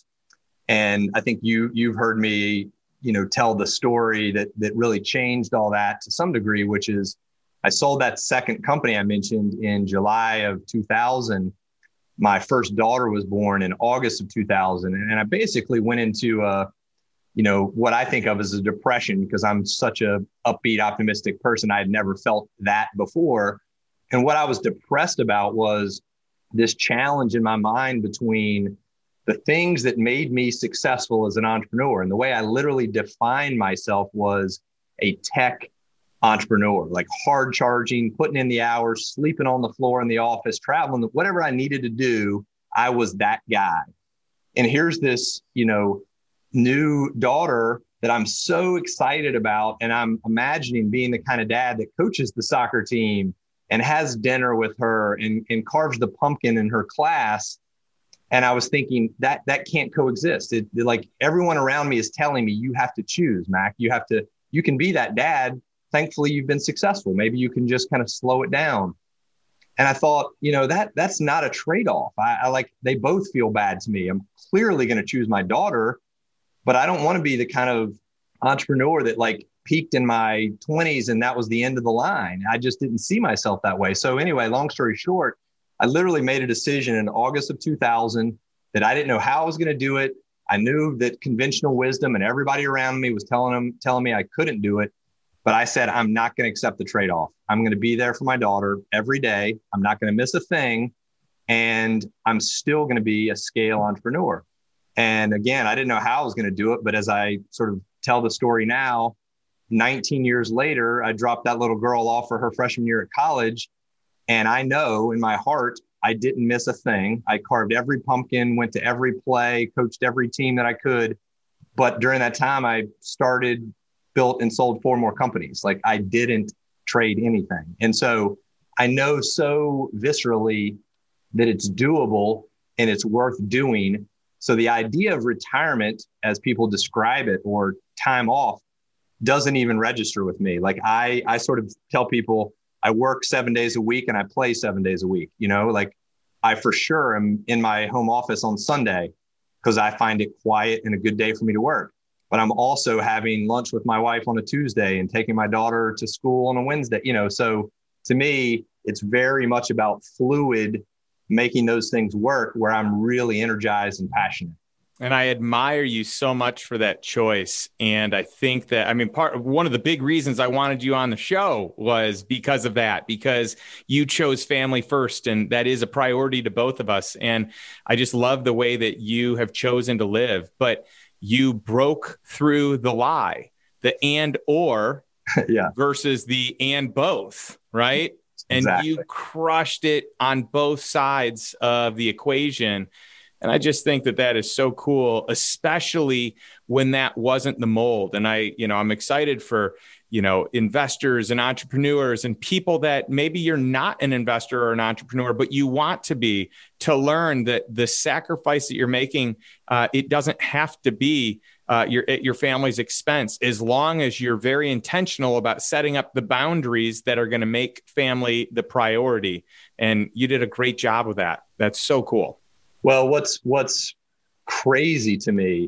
And I think you, you've heard me, you know, tell the story that, that really changed all that to some degree, which is I sold that second company I mentioned in July of two thousand. My first daughter was born in August of two thousand. And I basically went into a, you know, what I think of as a depression, because I'm such a upbeat, optimistic person. I had never felt that before. And what I was depressed about was this challenge in my mind between the things that made me successful as an entrepreneur. And the way I literally defined myself was a tech entrepreneur, like hard charging, putting in the hours, sleeping on the floor in the office, traveling, whatever I needed to do, I was that guy. And here's this, you know, new daughter that I'm so excited about. And I'm imagining being the kind of dad that coaches the soccer team and has dinner with her and, and carves the pumpkin in her class. And I was thinking that that can't coexist. It, like everyone around me is telling me, you have to choose, Mac. You have to, you can be that dad. Thankfully, you've been successful. Maybe you can just kind of slow it down. And I thought, you know, that that's not a trade-off. I, I like, they both feel bad to me. I'm clearly going to choose my daughter, but I don't want to be the kind of entrepreneur that like peaked in my twenties and that was the end of the line. I just didn't see myself that way. So anyway, long story short, I literally made a decision in August of two thousand that I didn't know how I was going to do it. I knew that conventional wisdom and everybody around me was telling them, telling me I couldn't do it. But I said, I'm not going to accept the trade-off. I'm going to be there for my daughter every day. I'm not going to miss a thing. And I'm still going to be a scale entrepreneur. And again, I didn't know how I was going to do it. But as I sort of tell the story now, nineteen years later, I dropped that little girl off for her freshman year at college. And I know in my heart, I didn't miss a thing. I carved every pumpkin, went to every play, coached every team that I could. But during that time, I started, built and sold four more companies. Like I didn't trade anything. And so I know so viscerally that it's doable and it's worth doing. So the idea of retirement, as people describe it, or time off, doesn't even register with me. Like I, I sort of tell people, I work seven days a week and I play seven days a week. You know, like I for sure am in my home office on Sunday because I find it quiet and a good day for me to work. But I'm also having lunch with my wife on a Tuesday and taking my daughter to school on a Wednesday. You know, so to me, it's very much about fluid, making those things work where I'm really energized and passionate. And I admire you so much for that choice. And I think that, I mean, part of one of the big reasons I wanted you on the show was because of that, because you chose family first. And that is a priority to both of us. And I just love the way that you have chosen to live. But you broke through the lie, the and or yeah. versus the and both, right? And exactly. You crushed it on both sides of the equation. And I just think that that is so cool, especially when that wasn't the mold. And I, you know, I'm excited for, you know, investors and entrepreneurs and people that maybe you're not an investor or an entrepreneur, but you want to be, to learn that the sacrifice that you're making, uh, it doesn't have to be uh, your, at your family's expense, as long as you're very intentional about setting up the boundaries that are going to make family the priority. And you did a great job with that. That's so cool. Well, what's what's crazy to me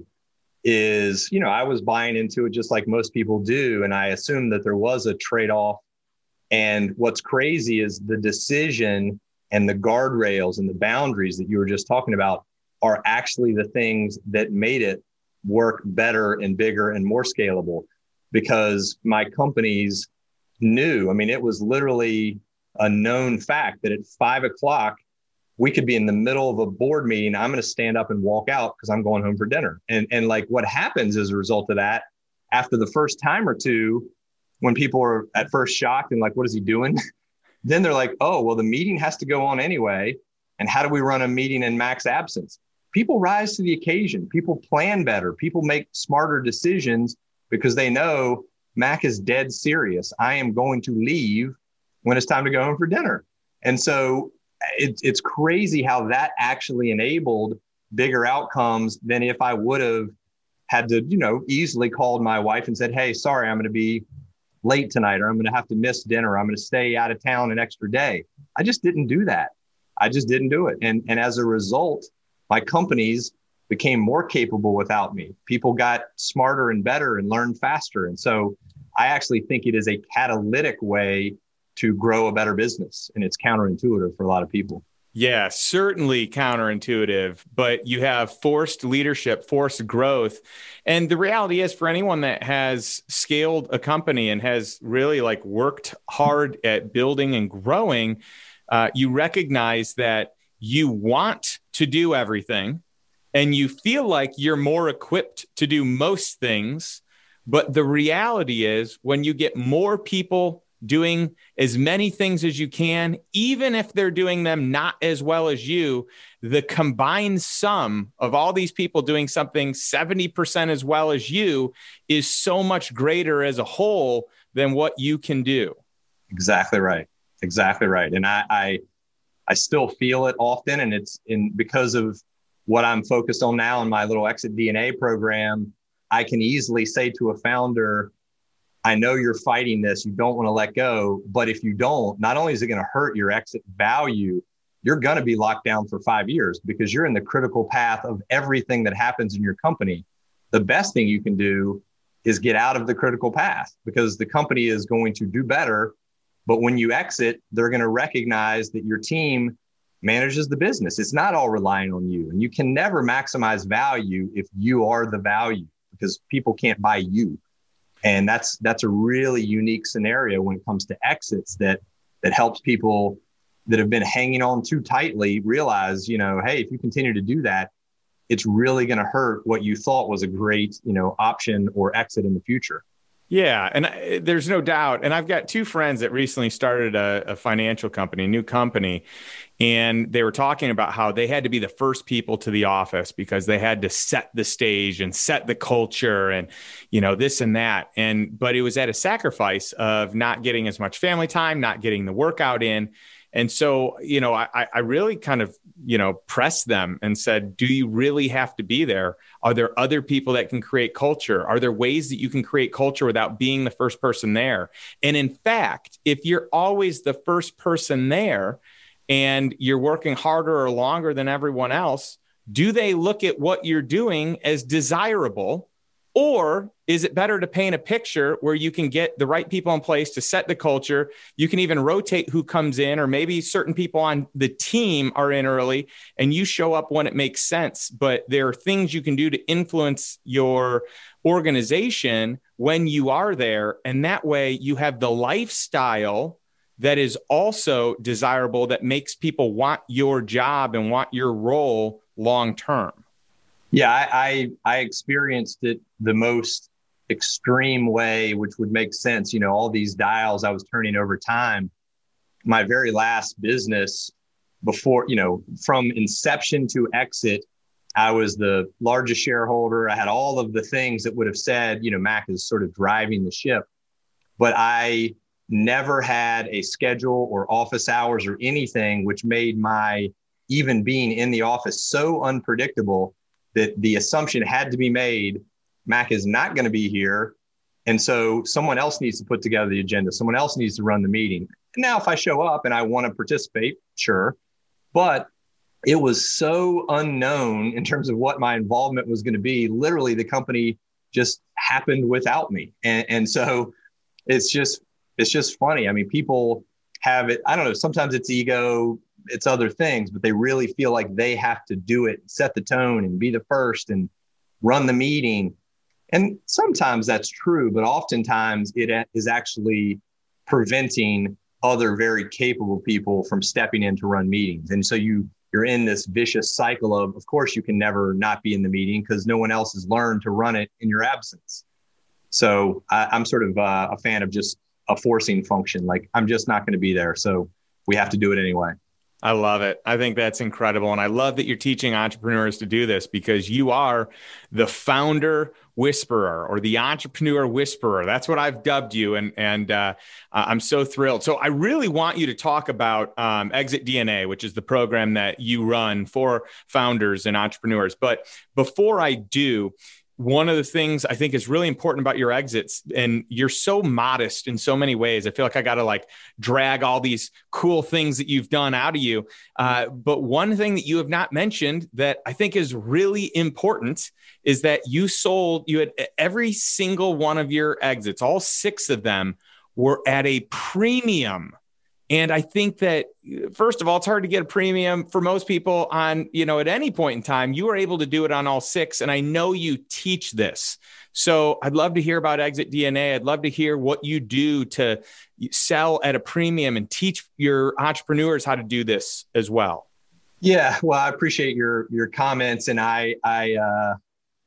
is, you know, I was buying into it just like most people do. And I assumed that there was a trade-off. And what's crazy is the decision and the guardrails and the boundaries that you were just talking about are actually the things that made it work better and bigger and more scalable, because my companies knew, I mean, it was literally a known fact that at five o'clock, we could be in the middle of a board meeting. I'm going to stand up and walk out because I'm going home for dinner. And, and like what happens as a result of that, after the first time or two, when people are at first shocked and like, what is he doing? Then they're like, oh, well, the meeting has to go on anyway. And how do we run a meeting in Mac's absence? People rise to the occasion. People plan better. People make smarter decisions because they know Mac is dead serious. I am going to leave when it's time to go home for dinner. And so it, it's crazy how that actually enabled bigger outcomes than if I would have had to, you know, easily called my wife and said, hey, sorry, I'm going to be late tonight, or I'm going to have to miss dinner. I'm going to stay out of town an extra day. I just didn't do that. I just didn't do it. And, and as a result, my companies became more capable without me. People got smarter and better and learned faster. And so I actually think it is a catalytic way to grow a better business. And it's counterintuitive for a lot of people. Yeah, certainly counterintuitive, but you have forced leadership, forced growth. And the reality is, for anyone that has scaled a company and has really like worked hard at building and growing, uh, you recognize that you want to do everything and you feel like you're more equipped to do most things. But the reality is, when you get more people doing as many things as you can, even if they're doing them not as well as you, the combined sum of all these people doing something seventy percent as well as you is so much greater as a whole than what you can do. Exactly right. Exactly right. And I, I, I still feel it often. And it's in because of what I'm focused on now in my little Exit D N A program. I can easily say to a founder, I know you're fighting this. You don't want to let go. But if you don't, not only is it going to hurt your exit value, you're going to be locked down for five years because you're in the critical path of everything that happens in your company. The best thing you can do is get out of the critical path because the company is going to do better. But when you exit, they're going to recognize that your team manages the business. It's not all relying on you. And you can never maximize value if you are the value because people can't buy you. And that's that's a really unique scenario when it comes to exits that that helps people that have been hanging on too tightly realize, you know, hey, if you continue to do that, it's really going to hurt what you thought was a great, you know, option or exit in the future. Yeah. And I, there's no doubt. And I've got two friends that recently started a, a financial company, a new company. And they were talking about how they had to be the first people to the office because they had to set the stage and set the culture and, you know, this and that. And, but it was at a sacrifice of not getting as much family time, not getting the workout in. And so, you know, I, I really kind of, you know, pressed them and said, do you really have to be there? Are there other people that can create culture? Are there ways that you can create culture without being the first person there? And in fact, if you're always the first person there and you're working harder or longer than everyone else, do they look at what you're doing as desirable? Or is it better to paint a picture where you can get the right people in place to set the culture? You can even rotate who comes in, or maybe certain people on the team are in early and you show up when it makes sense. But there are things you can do to influence your organization when you are there. And that way you have the lifestyle that is also desirable, that makes people want your job and want your role long-term. Yeah, I, I I experienced it the most extreme way, which would make sense. You know, all these dials I was turning over time. My very last business before, you know, from inception to exit, I was the largest shareholder. I had all of the things that would have said, you know, Mac is sort of driving the ship. But I never had a schedule or office hours or anything, which made my even being in the office so unpredictable that the assumption had to be made, Mac is not going to be here. And so someone else needs to put together the agenda. Someone else needs to run the meeting. Now, if I show up and I want to participate, sure. But it was so unknown in terms of what my involvement was going to be. Literally, the company just happened without me. And, and so it's just, it's just funny. I mean, people have it, I don't know, sometimes it's ego, it's other things, but they really feel like they have to do it, set the tone and be the first and run the meeting. And sometimes that's true, but oftentimes it is actually preventing other very capable people from stepping in to run meetings. And so you, you're in this vicious cycle of, of course, you can never not be in the meeting because no one else has learned to run it in your absence. So I, I'm sort of uh, a fan of just a forcing function. Like, I'm just not going to be there. So we have to do it anyway. I love it. I think that's incredible. And I love that you're teaching entrepreneurs to do this because you are the founder whisperer or the entrepreneur whisperer. That's what I've dubbed you. And, and uh, I'm so thrilled. So I really want you to talk about um, Exit D N A, which is the program that you run for founders and entrepreneurs. But before I do, one of the things I think is really important about your exits, and you're so modest in so many ways. I feel like I got to like drag all these cool things that you've done out of you. Uh, but one thing that you have not mentioned that I think is really important is that you sold, you had every single one of your exits, all six of them were at a premium. And I think that, first of all, it's hard to get a premium for most people on, you know, at any point in time. You were able to do it on all six. And I know you teach this. So I'd love to hear about Exit D N A. I'd love to hear what you do to sell at a premium and teach your entrepreneurs how to do this as well. Yeah, well, I appreciate your your comments. And I, I, uh,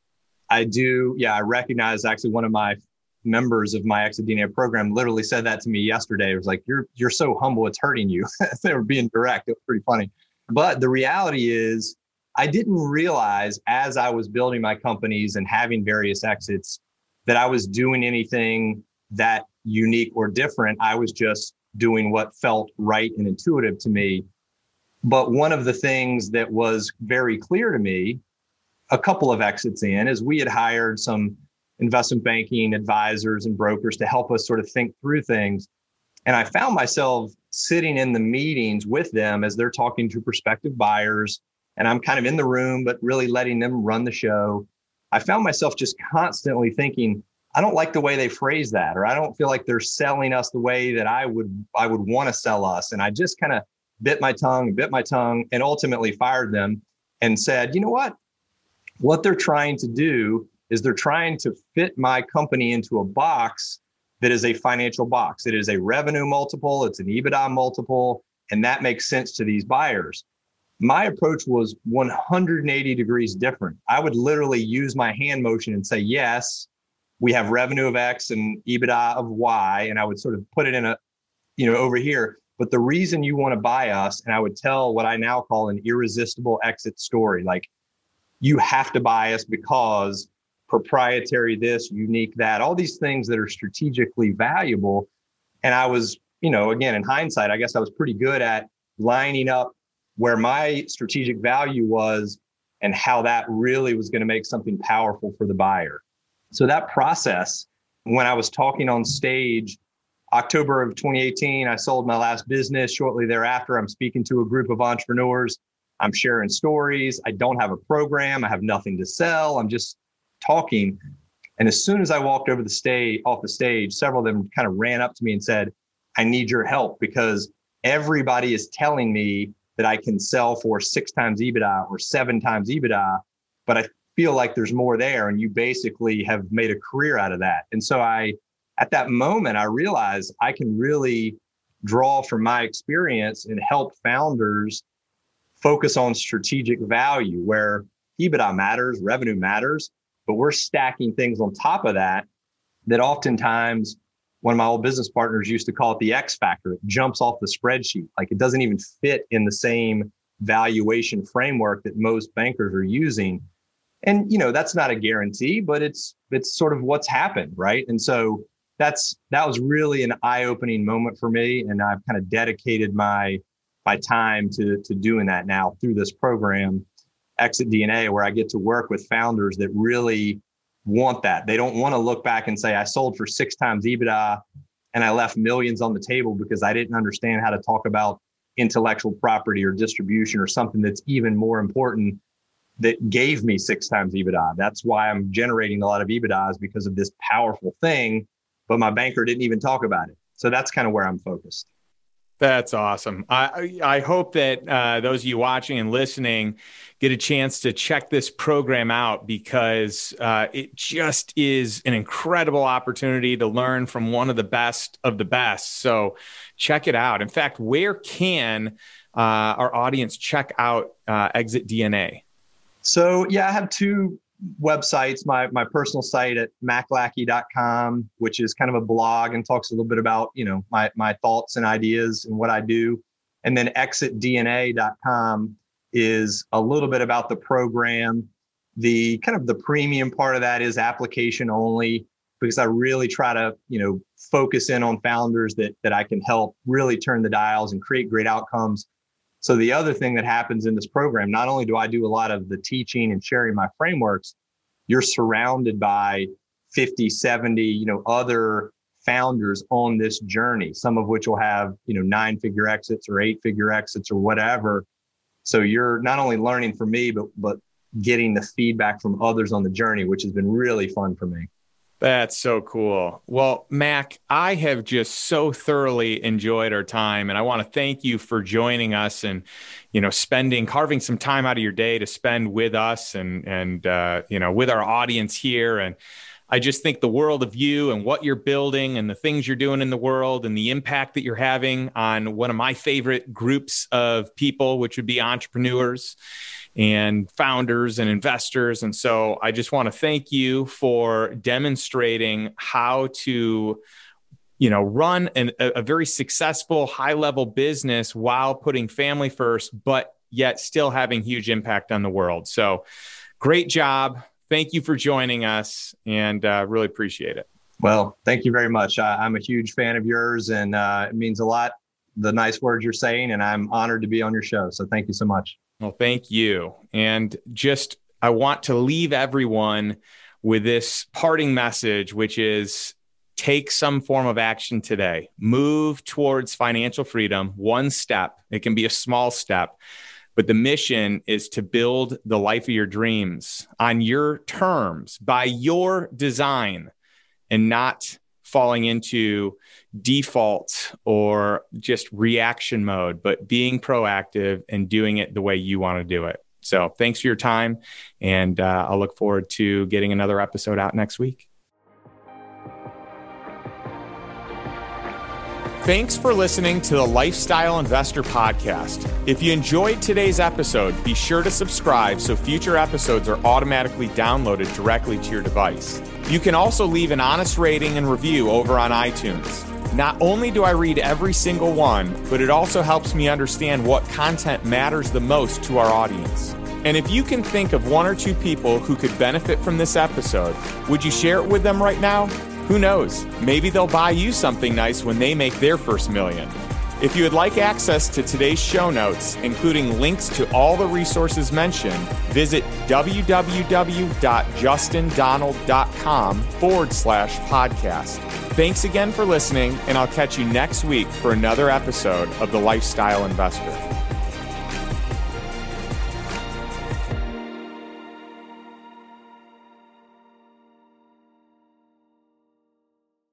I do, yeah, I recognize actually one of my members of my Exit D N A program literally said that to me yesterday. It was like, you're you're so humble, it's hurting you. They were being direct. It was pretty funny. But the reality is, I didn't realize as I was building my companies and having various exits that I was doing anything that unique or different. I was just doing what felt right and intuitive to me. But one of the things that was very clear to me, a couple of exits in, is we had hired some investment banking advisors and brokers to help us sort of think through things. And I found myself sitting in the meetings with them as they're talking to prospective buyers. And I'm kind of in the room, but really letting them run the show. I found myself just constantly thinking, I don't like the way they phrase that, or I don't feel like they're selling us the way that I would, I would want to sell us. And I just kind of bit my tongue, bit my tongue, and ultimately fired them and said, you know what? What they're trying to do is they're trying to fit my company into a box that is a financial box. It is a revenue multiple, it's an EBITDA multiple, and that makes sense to these buyers. My approach was one hundred eighty degrees different. I would literally use my hand motion and say, yes, we have revenue of X and EBITDA of Y, and I would sort of put it in a, you know, over here. But the reason you want to buy us, and I would tell what I now call an irresistible exit story, like you have to buy us because proprietary this, unique that, all these things that are strategically valuable. And I was, you know, again, in hindsight, I guess I was pretty good at lining up where my strategic value was and how that really was going to make something powerful for the buyer. So that process, when I was talking on stage, October of twenty eighteen, I sold my last business. Shortly thereafter, I'm speaking to a group of entrepreneurs. I'm sharing stories. I don't have a program. I have nothing to sell. I'm just talking. And as soon as I walked over the stage, off the stage, several of them kind of ran up to me and said, I need your help because everybody is telling me that I can sell for six times EBITDA or seven times EBITDA, but I feel like there's more there. And you basically have made a career out of that. And so I, at that moment, I realized I can really draw from my experience and help founders focus on strategic value where EBITDA matters, revenue matters, but we're stacking things on top of that, that oftentimes one of my old business partners used to call it the X factor. It jumps off the spreadsheet. Like it doesn't even fit in the same valuation framework that most bankers are using. And, you know, that's not a guarantee, but it's, it's sort of what's happened. Right. And so that's, that was really an eye-opening moment for me. And I've kind of dedicated my, my time to, to doing that now through this program, Exit D N A, where I get to work with founders that really want that. They don't want to look back and say, I sold for six times EBITDA and I left millions on the table because I didn't understand how to talk about intellectual property or distribution or something that's even more important that gave me six times EBITDA. That's why I'm generating a lot of EBITDA, is because of this powerful thing, but my banker didn't even talk about it. So that's kind of where I'm focused. That's awesome. I I hope that uh, those of you watching and listening get a chance to check this program out because uh, it just is an incredible opportunity to learn from one of the best of the best. So check it out. In fact, where can uh, our audience check out uh, Exit D N A? So yeah, I have two websites, my my personal site at mac lackey dot com, which is kind of a blog and talks a little bit about, you know, my my thoughts and ideas and what I do. And then exit d n a dot com is a little bit about the program. The kind of the premium part of that is application only, because I really try to, you know, focus in on founders that that I can help really turn the dials and create great outcomes. So the other thing that happens in this program, not only do I do a lot of the teaching and sharing my frameworks, you're surrounded by fifty, seventy, you know, other founders on this journey, some of which will have, you know, nine figure exits or eight figure exits or whatever. So you're not only learning from me, but but getting the feedback from others on the journey, which has been really fun for me. That's so cool. Well, Mac, I have just so thoroughly enjoyed our time, and I want to thank you for joining us and, you know, spending, carving some time out of your day to spend with us and, and, uh, you know, with our audience here. And I just think the world of you and what you're building and the things you're doing in the world and the impact that you're having on one of my favorite groups of people, which would be entrepreneurs and founders and investors. And so I just want to thank you for demonstrating how to, you know, run an, a very successful high-level business while putting family first, but yet still having huge impact on the world. So great job. Thank you for joining us, and uh, really appreciate it. Well, thank you very much. I, I'm a huge fan of yours, and uh, it means a lot, the nice words you're saying, and I'm honored to be on your show. So thank you so much. Well, thank you. And just, I want to leave everyone with this parting message, which is take some form of action today. Move towards financial freedom, one step. It can be a small step, but the mission is to build the life of your dreams on your terms, by your design, and not falling into default or just reaction mode, but being proactive and doing it the way you want to do it. So thanks for your time. And uh, I'll look forward to getting another episode out next week. Thanks for listening to the Lifestyle Investor Podcast. If you enjoyed today's episode, be sure to subscribe so future episodes are automatically downloaded directly to your device. You can also leave an honest rating and review over on iTunes. Not only do I read every single one, but it also helps me understand what content matters the most to our audience. And if you can think of one or two people who could benefit from this episode, would you share it with them right now? Who knows? Maybe they'll buy you something nice when they make their first million. If you would like access to today's show notes, including links to all the resources mentioned, visit www.justindonald.com forward slash podcast. Thanks again for listening, and I'll catch you next week for another episode of The Lifestyle Investor.